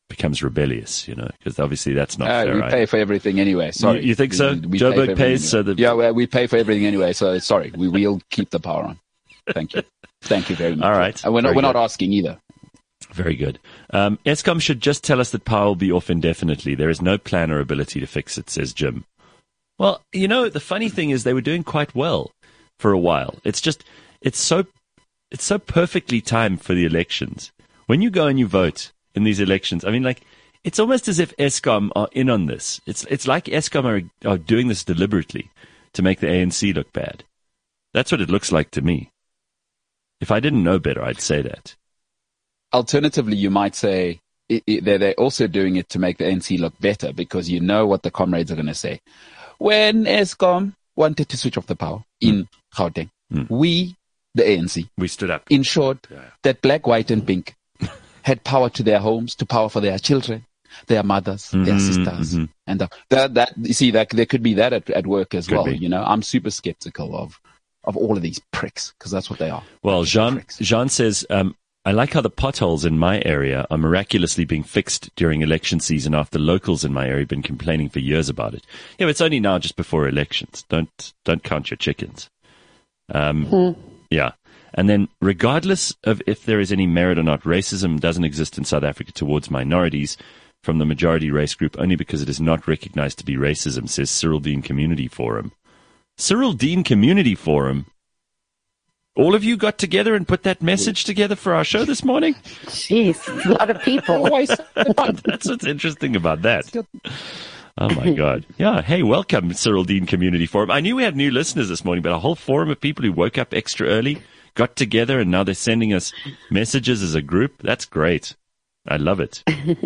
becomes rebellious, you know, because obviously that's not Uh, fair. we right? pay for everything anyway. Sorry. You, you think so? We, we Joburg pay for everything pays so anyway. that Yeah, well, we pay for everything anyway. So sorry, we will keep the power on. Thank you. Thank you very much. All right. And we're not, Very we're not good. asking either. Very good. Um, Eskom should just tell us that power will be off indefinitely. There is no plan or ability to fix it, says Jim. Well, you know, the funny thing is they were doing quite well for a while. It's just, it's so, it's so perfectly timed for the elections. When you go and you vote in these elections, I mean, like, it's almost as if Eskom are in on this. It's, it's like Eskom are, are doing this deliberately to make the A N C look bad. That's what it looks like to me. If I didn't know better, I'd say that. Alternatively, you might say it, it, they're, they're also doing it to make the A N C look better because you know what the comrades are going to say. When Eskom wanted to switch off the power in Gauteng, Mm. we, the A N C, We stood up. ensured Yeah. that black, white, and pink had power to their homes, to power for their children, their mothers, their Mhm, sisters, mhm. and the, that. That you see, that there could be that at, at work as Could well. be. You know, I'm super skeptical of of all of these pricks because that's what they are. Well, Just Jean, pricks. Jean says, um, I like how the potholes in my area are miraculously being fixed during election season after locals in my area have been complaining for years about it. Yeah, but it's only now just before elections. Don't don't count your chickens. Um, Yeah. And then regardless of if there is any merit or not, racism doesn't exist in South Africa towards minorities from the majority race group only because it is not recognized to be racism, says Cyril Dean Community Forum. Cyril Dean Community Forum? All of you got together and put that message together for our show this morning? Jeez, it's a lot of people. That's what's interesting about that. Oh, my God. Yeah. Hey, welcome, Cyril Dean Community Forum. I knew we had new listeners this morning, but a whole forum of people who woke up extra early, got together, and now they're sending us messages as a group. That's great. I love it.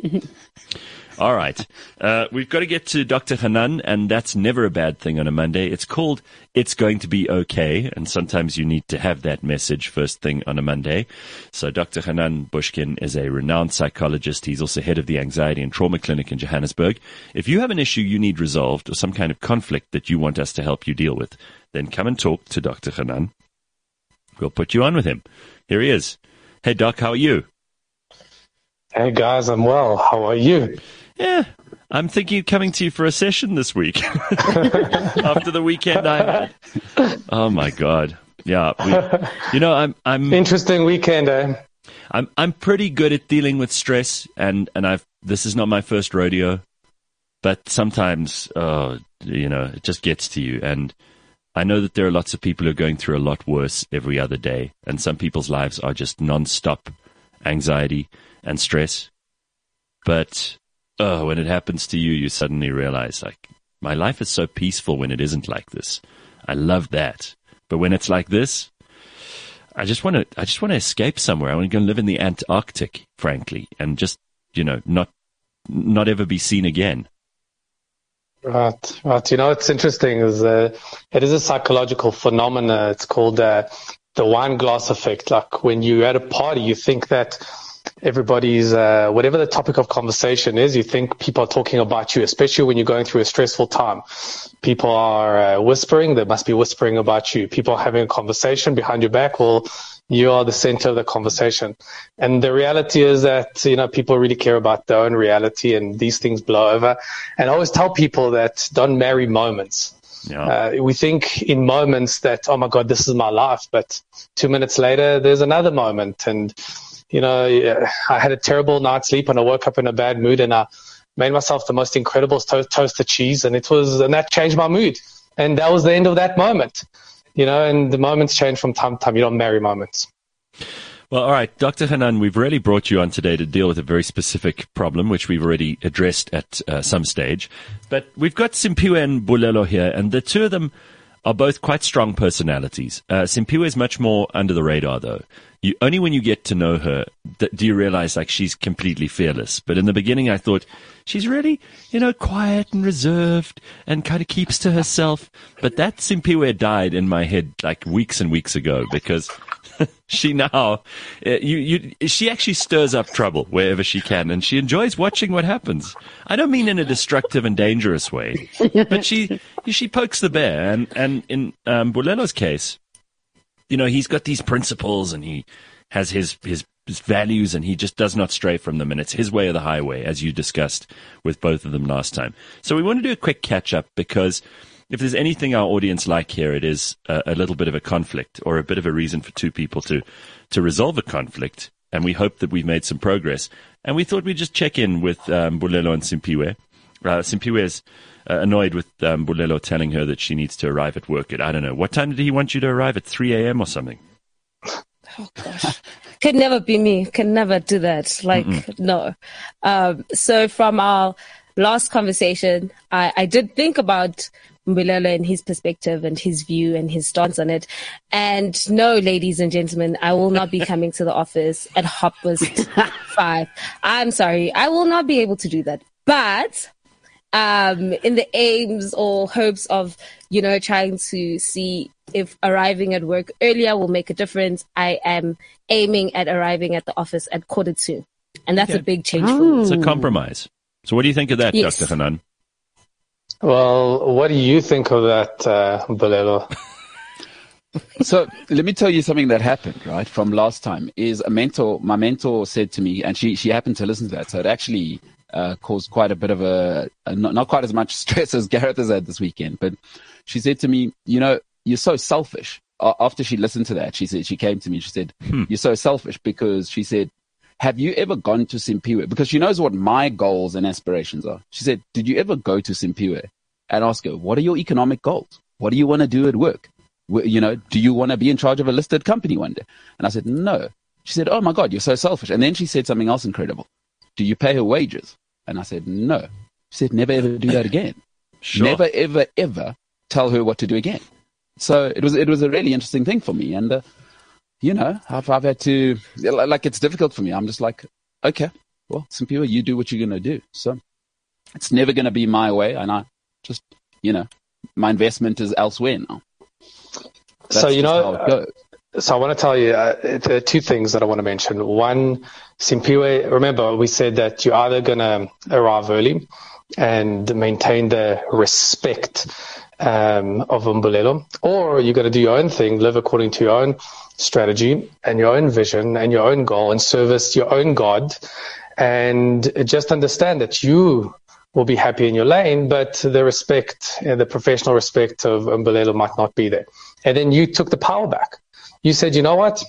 All right. Uh, we've got to get to Doctor Hanan, and that's never a bad thing on a Monday. It's called It's Going to Be Okay, and sometimes you need to have that message first thing on a Monday. So Doctor Hanan Bushkin is a renowned psychologist. He's also head of the Anxiety and Trauma Clinic in Johannesburg. If you have an issue you need resolved or some kind of conflict that you want us to help you deal with, then come and talk to Doctor Hanan. We'll put you on with him. Here he is. Hey, Doc, how are you? Hey guys, I'm well. How are you? Yeah, I'm thinking of coming to you for a session this week after the weekend I had. Oh my God. Yeah. We, you know, I'm, I'm, Interesting weekend, eh? I'm, I'm pretty good at dealing with stress, and, and I've, this is not my first rodeo, but sometimes, uh, you know, it just gets to you. And I know that there are lots of people who are going through a lot worse every other day, and some people's lives are just nonstop anxiety and stress. But oh, when it happens to you, you suddenly realize, like, my life is so peaceful when it isn't like this. I love that. But when it's like this, I just want to, I just want to escape somewhere. I want to go and live in the Antarctic, frankly, and just, you know, not, not ever be seen again. Right, right. You know, what's interesting is uh, it is a psychological phenomena. It's called uh, the wine glass effect. Like when you're at a party, you think that everybody's, uh, whatever the topic of conversation is, you think people are talking about you, especially when you're going through a stressful time. People are uh, whispering, they must be whispering about you. People are having a conversation behind your back, well, you are the center of the conversation. And the reality is that, you know, people really care about their own reality and these things blow over. And I always tell people that don't marry moments. Yeah. Uh, we think in moments that, oh my God, this is my life. But two minutes later, there's another moment. And, you know, I had a terrible night's sleep and I woke up in a bad mood and I made myself the most incredible to- toasted cheese. And it was, and that changed my mood. And that was the end of that moment. You know, and the moments change from time to time. You don't marry moments. Well, all right, Doctor Hanan, we've really brought you on today to deal with a very specific problem, which we've already addressed at uh, some stage. But we've got Simphiwe and Bulelo here, and the two of them are both quite strong personalities. Uh, Simphiwe is much more under the radar, though. You, only when you get to know her th- do you realize, like, she's completely fearless. But in the beginning, I thought she's really, you know, quiet and reserved and kind of keeps to herself. But that Simphiwe died in my head like weeks and weeks ago because she now, uh, you, you, she actually stirs up trouble wherever she can, and she enjoys watching what happens. I don't mean in a destructive and dangerous way, but she she pokes the bear. And and in um, Bulelo's case, you know, he's got these principles and he has his his his values, and he just does not stray from them. And it's his way or the highway, as you discussed with both of them last time. So we want to do a quick catch up, because if there's anything our audience like here, it is a, a little bit of a conflict, or a bit of a reason for two people to, to resolve a conflict. And we hope that we've made some progress. And we thought we'd just check in with um, Bulelo and Simphiwe. Uh, Simphiwe is uh, annoyed with um, Bulelo telling her that she needs to arrive at work at, I don't know, what time did he want you to arrive? At three a.m. or something? Oh, gosh. Could never be me. Can never do that. Like, Mm-mm. no. Um, so from our last conversation, I, I did think about Bulelo and his perspective and his view and his stance on it. And no, ladies and gentlemen, I will not be coming to the office at half past five. I'm sorry. I will not be able to do that. But um, in the aims or hopes of, you know, trying to see if arriving at work earlier will make a difference, I am aiming at arriving at the office at quarter two. And that's okay. a big change for me. It's a compromise. So what do you think of that, yes. Doctor Hanan? Well, what do you think of that, uh, Bulelo? So let me tell you something that happened, right, from last time. Is a mentor, my mentor said to me, and she, she happened to listen to that, so it actually uh, caused quite a bit of a, a not, not quite as much stress as Gareth has had this weekend, but she said to me, you know, you're so selfish. Uh, after she listened to that, she said, she came to me and she said, hmm. you're so selfish, because she said, have you ever gone to Simphiwe? Because she knows what my goals and aspirations are. She said, did you ever go to Simphiwe and ask her, what are your economic goals? What do you want to do at work? You know, do you want to be in charge of a listed company one day? And I said, no. She said, oh my God, you're so selfish. And then she said something else incredible. Do you pay her wages? And I said, no. She said, never ever do that again. Sure. Never, ever, ever tell her what to do again. So it was, it was a really interesting thing for me. And, uh, you know, I've, I've had to, like, it's difficult for me. I'm just like, okay, well, Simphiwe, you do what you're going to do. So it's never going to be my way. And I just, you know, my investment is elsewhere now. That's so, you know, uh, so I want to tell you, uh, there are two things that I want to mention. One, Simphiwe, remember, we said that you're either going to arrive early and maintain the respect um, of Bulelo, or you're going to do your own thing, live according to your own strategy and your own vision and your own goal, and service your own God, and just understand that you will be happy in your lane, but the respect, the professional respect of Bulelo might not be there. And then you took the power back. You said, you know what?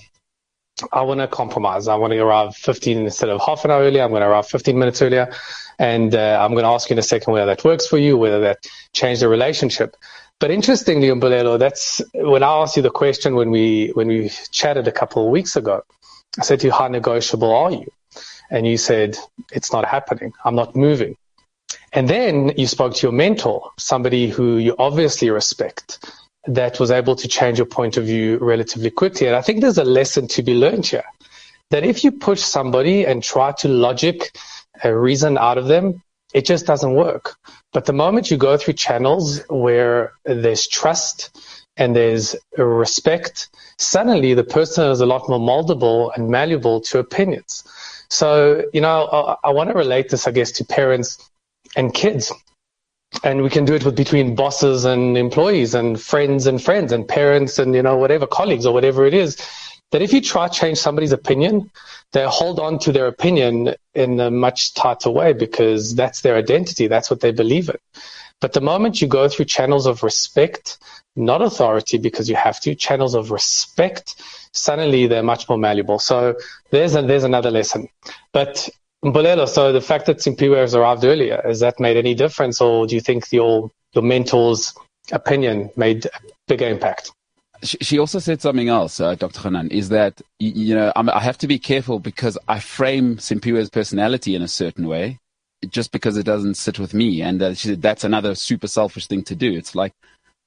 I want to compromise. I want to arrive fifteen instead of half an hour earlier. I'm going to arrive fifteen minutes earlier. And uh, I'm going to ask you in a second whether that works for you, whether that changed the relationship. But interestingly, Bulelo, that's when I asked you the question when we when we chatted a couple of weeks ago. I said to you, how negotiable are you? And you said, it's not happening. I'm not moving. And then you spoke to your mentor, somebody who you obviously respect, that was able to change your point of view relatively quickly. And I think there's a lesson to be learned here, that if you push somebody and try to logic a reason out of them, it just doesn't work. But the moment you go through channels where there's trust and there's respect, suddenly the person is a lot more moldable and malleable to opinions. So, you know, I, I want to relate this, I guess, to parents and kids. And we can do it with between bosses and employees and friends and friends and parents and, you know, whatever, colleagues or whatever it is, that if you try to change somebody's opinion, they hold on to their opinion in a much tighter way because that's their identity. That's what they believe in. But the moment you go through channels of respect, not authority because you have to, channels of respect, suddenly they're much more malleable. So there's a, there's another lesson. But Bulelo, so the fact that Simphiwe has arrived earlier, has that made any difference, or do you think your your mentor's opinion made a bigger impact? She also said something else, uh, Doctor Hanan, is that, you, you know, I'm, I have to be careful because I frame Simphiwe's personality in a certain way just because it doesn't sit with me. And uh, she said that's another super selfish thing to do. It's like,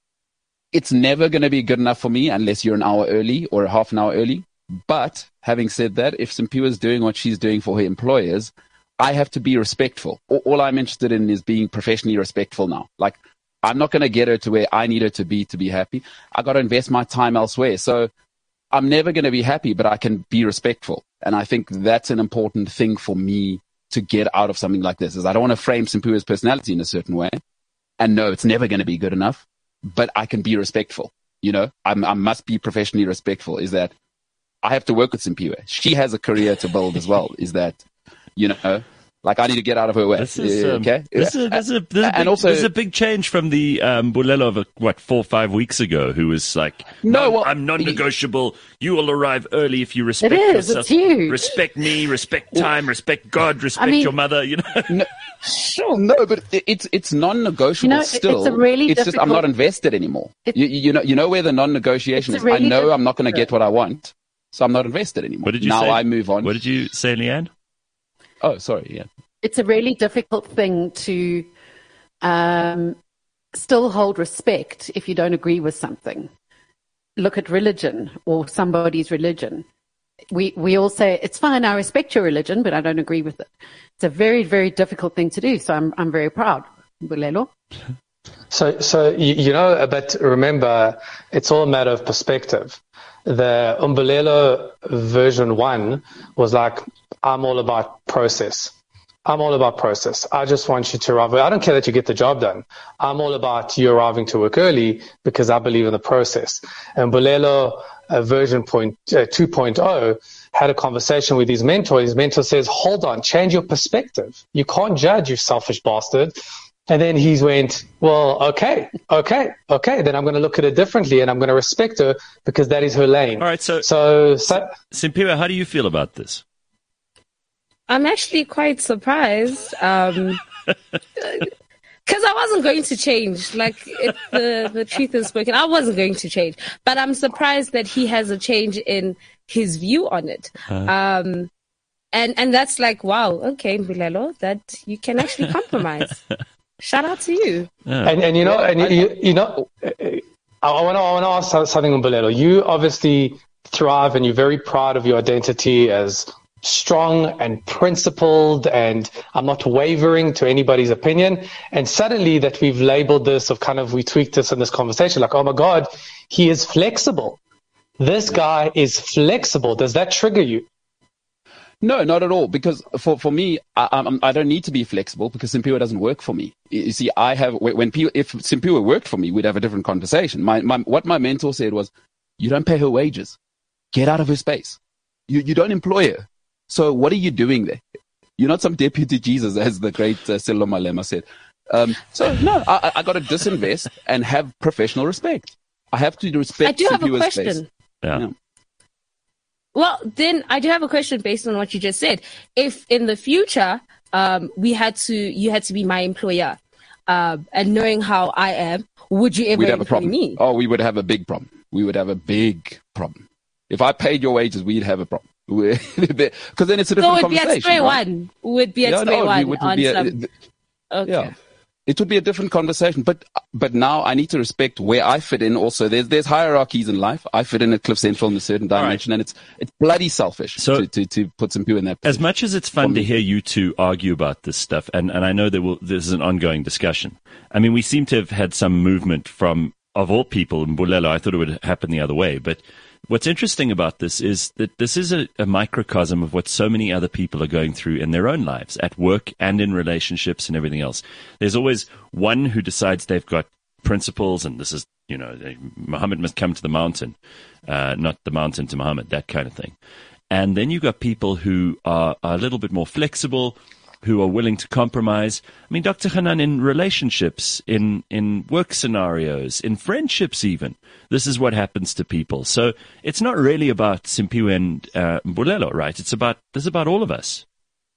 it's never going to be good enough for me unless you're an hour early or a half an hour early. But having said that, if Simphiwe is doing what she's doing for her employers, I have to be respectful. All, all I'm interested in is being professionally respectful now. Like, I'm not going to get her to where I need her to be to be happy. I got to invest my time elsewhere. So I'm never going to be happy, but I can be respectful. And I think that's an important thing for me to get out of something like this, is I don't want to frame Simphiwe's personality in a certain way. And no, it's never going to be good enough, but I can be respectful. You know, I'm, I must be professionally respectful. Is that I have to work with Simpiwe. She has a career to build as well. Is that, you know, like I need to get out of her way. This is, um, okay. This is, this is a, this is a and big, also, there's a big change from the um, Bulelo of, uh, what, four or five weeks ago, who was like, no, well, I'm non-negotiable. You will arrive early if you respect It is, yourself. it's huge. Respect me, respect time, respect God, respect I mean, your mother, you know. No, sure, no, but it, it's it's non-negotiable. You know, still, it's a really it's just I'm difficult- not invested anymore. It- You, you know, you know where the non-negotiation It's is. a really I know I'm not going to difficult- get what I want, so I'm not invested anymore. What did you now say? I move on. What did you say, Leanne? Oh, sorry. Yeah. It's a really difficult thing to um, still hold respect if you don't agree with something. Look at religion or somebody's religion. We we all say, it's fine, I respect your religion, but I don't agree with it. It's a very, very difficult thing to do, so I'm I'm very proud. Bulelo? So, so you, you know, but remember, it's all a matter of perspective. The Umbulelo version one was like, I'm all about process. I'm all about process. I just want you to arrive. I don't care that you get the job done. I'm all about you arriving to work early because I believe in the process. And Bulelo uh, version point, uh, two point oh had a conversation with his mentor. His mentor says, hold on, change your perspective. You can't judge, you selfish bastard. And then he went, well, okay, okay, okay. Then I'm going to look at it differently and I'm going to respect her because that is her lane. All right, so, so, so Simpiwe, how do you feel about this? I'm actually quite surprised. Um, Because I wasn't going to change. Like, if the, the truth is spoken, I wasn't going to change. But I'm surprised that he has a change in his view on it. Uh, um, and, and that's like, wow, okay, Bulelo, that you can actually compromise. Shout out to you. Yeah. And, and you know, and you, you know, I want to I want to ask something on Bulelo. You obviously thrive and you're very proud of your identity as strong and principled, and I'm not wavering to anybody's opinion. And suddenly that we've labeled this, of kind of, we tweaked this in this conversation, like, oh my God, he is flexible. This guy is flexible. Does that trigger you? No, not at all. Because for, for me, I, I'm, I don't need to be flexible because Simpiwe doesn't work for me. You see, I have, when people, if Simpiwe worked for me, we'd have a different conversation. My, my, what my mentor said was, you don't pay her wages. Get out of her space. You, you don't employ her. So what are you doing there? You're not some deputy Jesus, as the great uh, Sello Malema said. Um, so no, I, I got to disinvest and have professional respect. I have to respect. I do have a Simpiwe's question. space. Yeah. Yeah. Well, then I do have a question based on what you just said. If in the future, um, we had to, you had to be my employer, uh, and knowing how I am, would you ever We'd have a employ problem. me? Oh, we would have a big problem. We would have a big problem. If I paid your wages, we'd have a problem. Because then it's a different So it would be conversation. at square right? one. Would be at Yeah, square no, one it would on be a- some. Okay. Yeah. It would be a different conversation, but but now I need to respect where I fit in. Also, there's there's hierarchies in life. I fit in at Cliff Central in a certain right. dimension, and it's it's bloody selfish So- to, to to put some people in that As position. much as it's fun For to me. hear you two argue about this stuff, and, and I know that we'll, this is an ongoing discussion. I mean, we seem to have had some movement from, of all people, in Bulelo. I thought it would happen the other way. But what's interesting about this is that this is a, a microcosm of what so many other people are going through in their own lives, at work and in relationships and everything else. There's always one who decides they've got principles, and this is, you know, Muhammad must come to the mountain, uh, not the mountain to Muhammad, that kind of thing. And then you've got people who are, are a little bit more flexible, who are willing to compromise. I mean, Doctor Hanan, in relationships, in, in work scenarios, in friendships even, this is what happens to people. So it's not really about Simpiwe and uh, Bulelo, right? It's about, this is about all of us.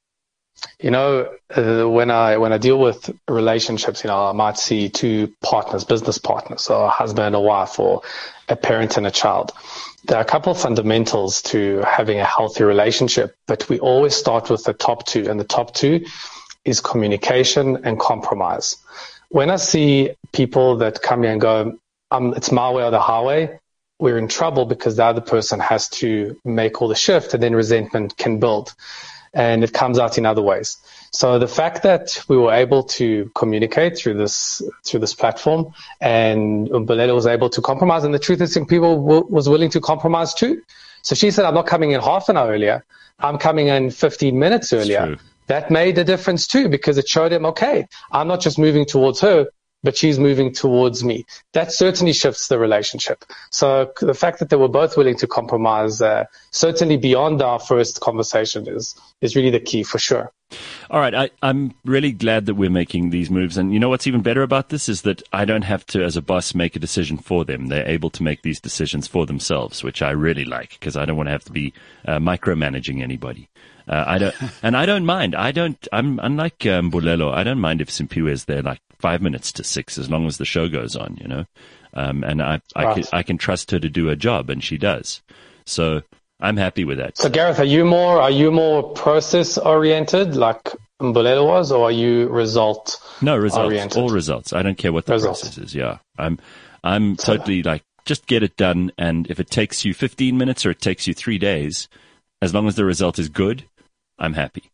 You know, uh, when I when I deal with relationships, you know, I might see two partners, business partners, or a husband and a wife, or a parent and a child. There are a couple of fundamentals to having a healthy relationship, but we always start with the top two, and the top two is communication and compromise. When I see people that come here and go, um, it's my way or the highway, we're in trouble because the other person has to make all the shift, and then resentment can build. And it comes out in other ways. So the fact that we were able to communicate through this through this platform, and Bulelo was able to compromise, and the truth is, people w- was willing to compromise too. So she said, "I'm not coming in half an hour earlier. I'm coming in fifteen minutes earlier." True. That made a difference too, because it showed him, okay, I'm not just moving towards her. but she's moving towards me. That certainly shifts the relationship. So the fact that they were both willing to compromise, uh, certainly beyond our first conversation, is is really the key for sure. All right, I, I'm really glad that we're making these moves. And you know what's even better about this is that I don't have to, as a boss, make a decision for them. They're able to make these decisions for themselves, which I really like, because I don't want to have to be uh, micromanaging anybody. Uh, I don't, and I don't mind. I don't. I'm unlike um, Mbulelo. I don't mind if Simpiwe is there like five minutes to six, as long as the show goes on. You know, um, and I, I, right. can, I can trust her to do her job, and she does. So I'm happy with that. So Gareth, are you more are you more process oriented like Mbulelo was, or are you result? No, results. oriented? All results. I don't care what the Results. process is. Yeah, I'm. I'm totally like just get it done, and if it takes you fifteen minutes or it takes you three days, as long as the result is good, I'm happy.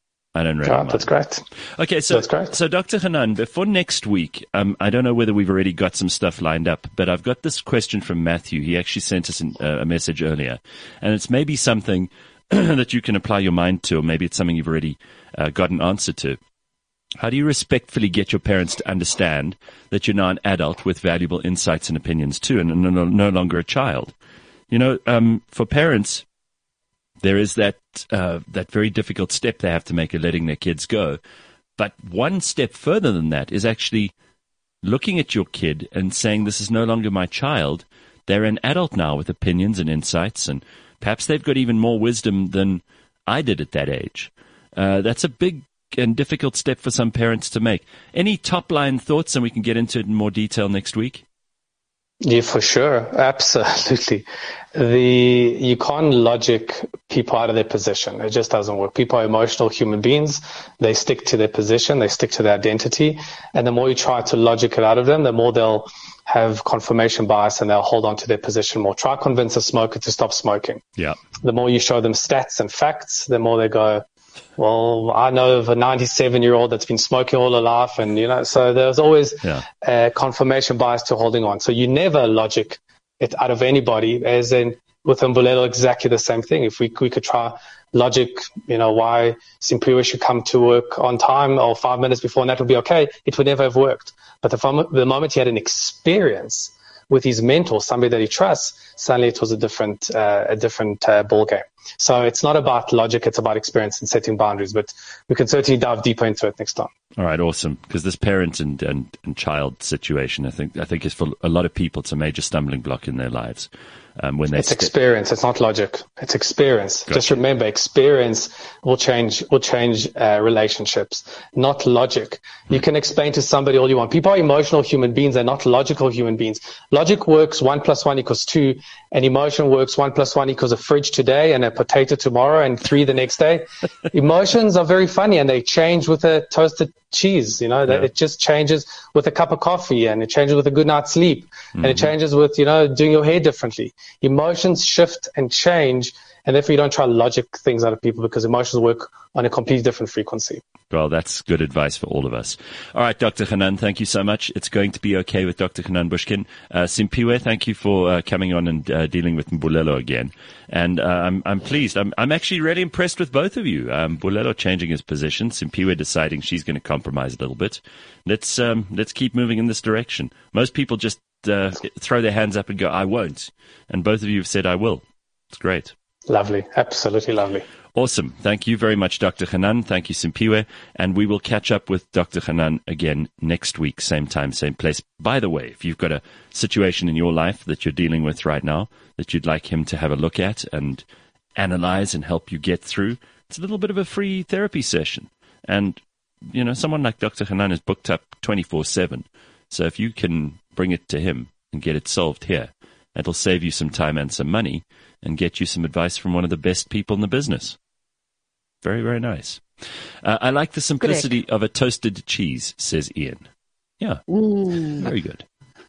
I don't really Yeah, mind. that's great. Okay, so That's great. so Doctor Hanan, before next week, um, I don't know whether we've already got some stuff lined up, but I've got this question from Matthew. He actually sent us an, uh, a message earlier, and it's maybe something that you can apply your mind to, or maybe it's something you've already uh, got an answer to. How do you respectfully get your parents to understand that you're now an adult with valuable insights and opinions too, and no, no longer a child? You know, um, for parents, there is that uh, that very difficult step they have to make of letting their kids go. But one step further than that is actually looking at your kid and saying, this is no longer my child. They're an adult now with opinions and insights, and perhaps they've got even more wisdom than I did at that age. Uh, that's a big and difficult step for some parents to make. Any top-line thoughts, and we can get into it in more detail next week? Yeah, for sure. Absolutely. The, you can't logic people out of their position. It just doesn't work. People are emotional human beings. They stick to their position. They stick to their identity. And the more you try to logic it out of them, the more they'll have confirmation bias and they'll hold on to their position more. Try to convince a smoker to stop smoking. Yeah. The more you show them stats and facts, the more they go, well, I know of a ninety-seven-year-old that's been smoking all her life, and, you know, so there's always Yeah. uh, confirmation bias to holding on. So you never logic it out of anybody, as in with Mbulelo, exactly the same thing. If we we could try logic, you know, why Simpiwe should come to work on time or five minutes before, and that would be okay, it would never have worked. But the, fam- the moment he had an experience with his mentor, somebody that he trusts, suddenly it was a different uh, a different uh, ball game. So it's not about logic, it's about experience and setting boundaries, but we can certainly dive deeper into it next time. All right, awesome. Because this parent and, and, and child situation, I think, I think is for a lot of people, it's a major stumbling block in their lives. Um, when they It's st- experience, it's not logic. It's experience. Gotcha. Just remember, experience will change will change uh, relationships, not logic. Hmm. You can explain to somebody all you want. People are emotional human beings, they're not logical human beings. Logic works one plus one equals two, and emotion works one plus one equals a fridge today and a potato tomorrow and three the next day. Emotions are very funny, and they change with a toasted cheese. You know, that Yeah. it just changes with a cup of coffee, and it changes with a good night's sleep, and Mm-hmm. it changes with, you know, doing your hair differently. Emotions shift and change, and therefore you don't try to logic things out of people, because emotions work on a completely different frequency. Well, that's good advice for all of us. All right, Doctor Hanan, thank you so much. It's going to be okay with Doctor Hanan Bushkin. Uh, Simpiwe, thank you for uh, coming on and uh, dealing with Mbulelo again. And uh, I'm, I'm pleased. I'm, I'm actually really impressed with both of you. Um, Mbulelo changing his position, Simpiwe deciding she's going to compromise a little bit. Let's um, let's keep moving in this direction. Most people just uh, throw their hands up and go, I won't. And both of you have said, I will. It's great. Lovely. Absolutely lovely. Awesome. Thank you very much, Doctor Hanan. Thank you, Simpiwe. And we will catch up with Doctor Hanan again next week, same time, same place. By the way, if you've got a situation in your life that you're dealing with right now that you'd like him to have a look at and analyze and help you get through, it's a little bit of a free therapy session. And, you know, someone like Doctor Hanan is booked up twenty-four seven. So if you can bring it to him and get it solved here, it'll save you some time and some money and get you some advice from one of the best people in the business. Very, very nice. Uh, I like the simplicity of a toasted cheese, says Ian. Yeah, Mm. very good.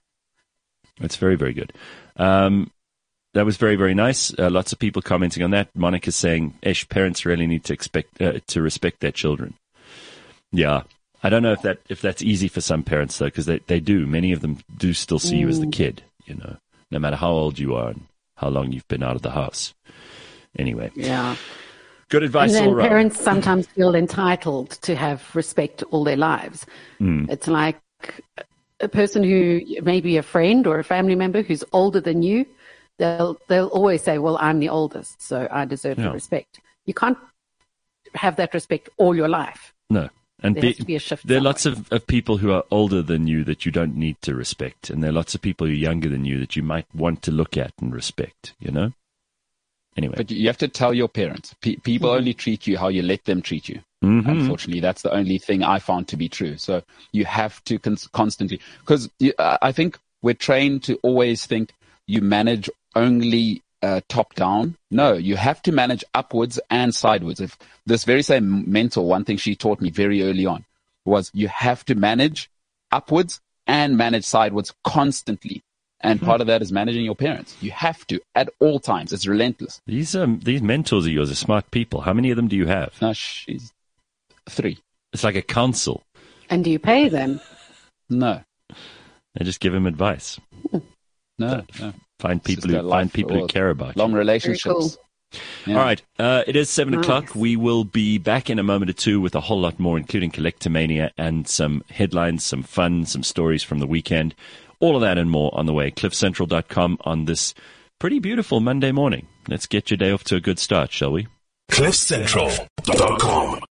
It's very, very good. Um, that was very, very nice. Uh, lots of people commenting on that. Monica's saying, Esh, parents really need to expect uh, to respect their children. Yeah. I don't know if that if that's easy for some parents, though, because they, they do. Many of them do still see you as the kid, you know, no matter how old you are and how long you've been out of the house. Anyway, Yeah. good advice And all then round. parents sometimes feel entitled to have respect all their lives. Mm. It's like a person who maybe a friend or a family member who's older than you, they'll they'll always say, well, I'm the oldest, so I deserve Yeah. the respect. You can't have that respect all your life. No. And There be- has to be a shift there are somewhere. lots of, of people who are older than you that you don't need to respect. And there are lots of people who are younger than you that you might want to look at and respect, you know? Anyway. But you have to tell your parents. Pe- people Mm-hmm. only treat you how you let them treat you. Mhm. Unfortunately, that's the only thing I found to be true. So you have to cons- constantly, because I think we're trained to always think you manage only uh, top down. No, you have to manage upwards and sideways. If this very same mentor, one thing she taught me very early on was you have to manage upwards and manage sideways constantly. And Hmm. part of that is managing your parents. You have to at all times. It's relentless. These um, these mentors of yours are smart people. How many of them do you have? No, she's three. It's like a council. And do you pay them? No, They just give them advice. no, no. Find people just who their life find people who or care about you. Long relationships. cool. Yeah. All right. Uh, it is seven Nice. o'clock. We will be back in a moment or two with a whole lot more, including Collectomania and some headlines, some fun, some stories from the weekend. All of that and more on the way. cliff central dot com on this pretty beautiful Monday morning. Let's get your day off to a good start, shall we? cliff central dot com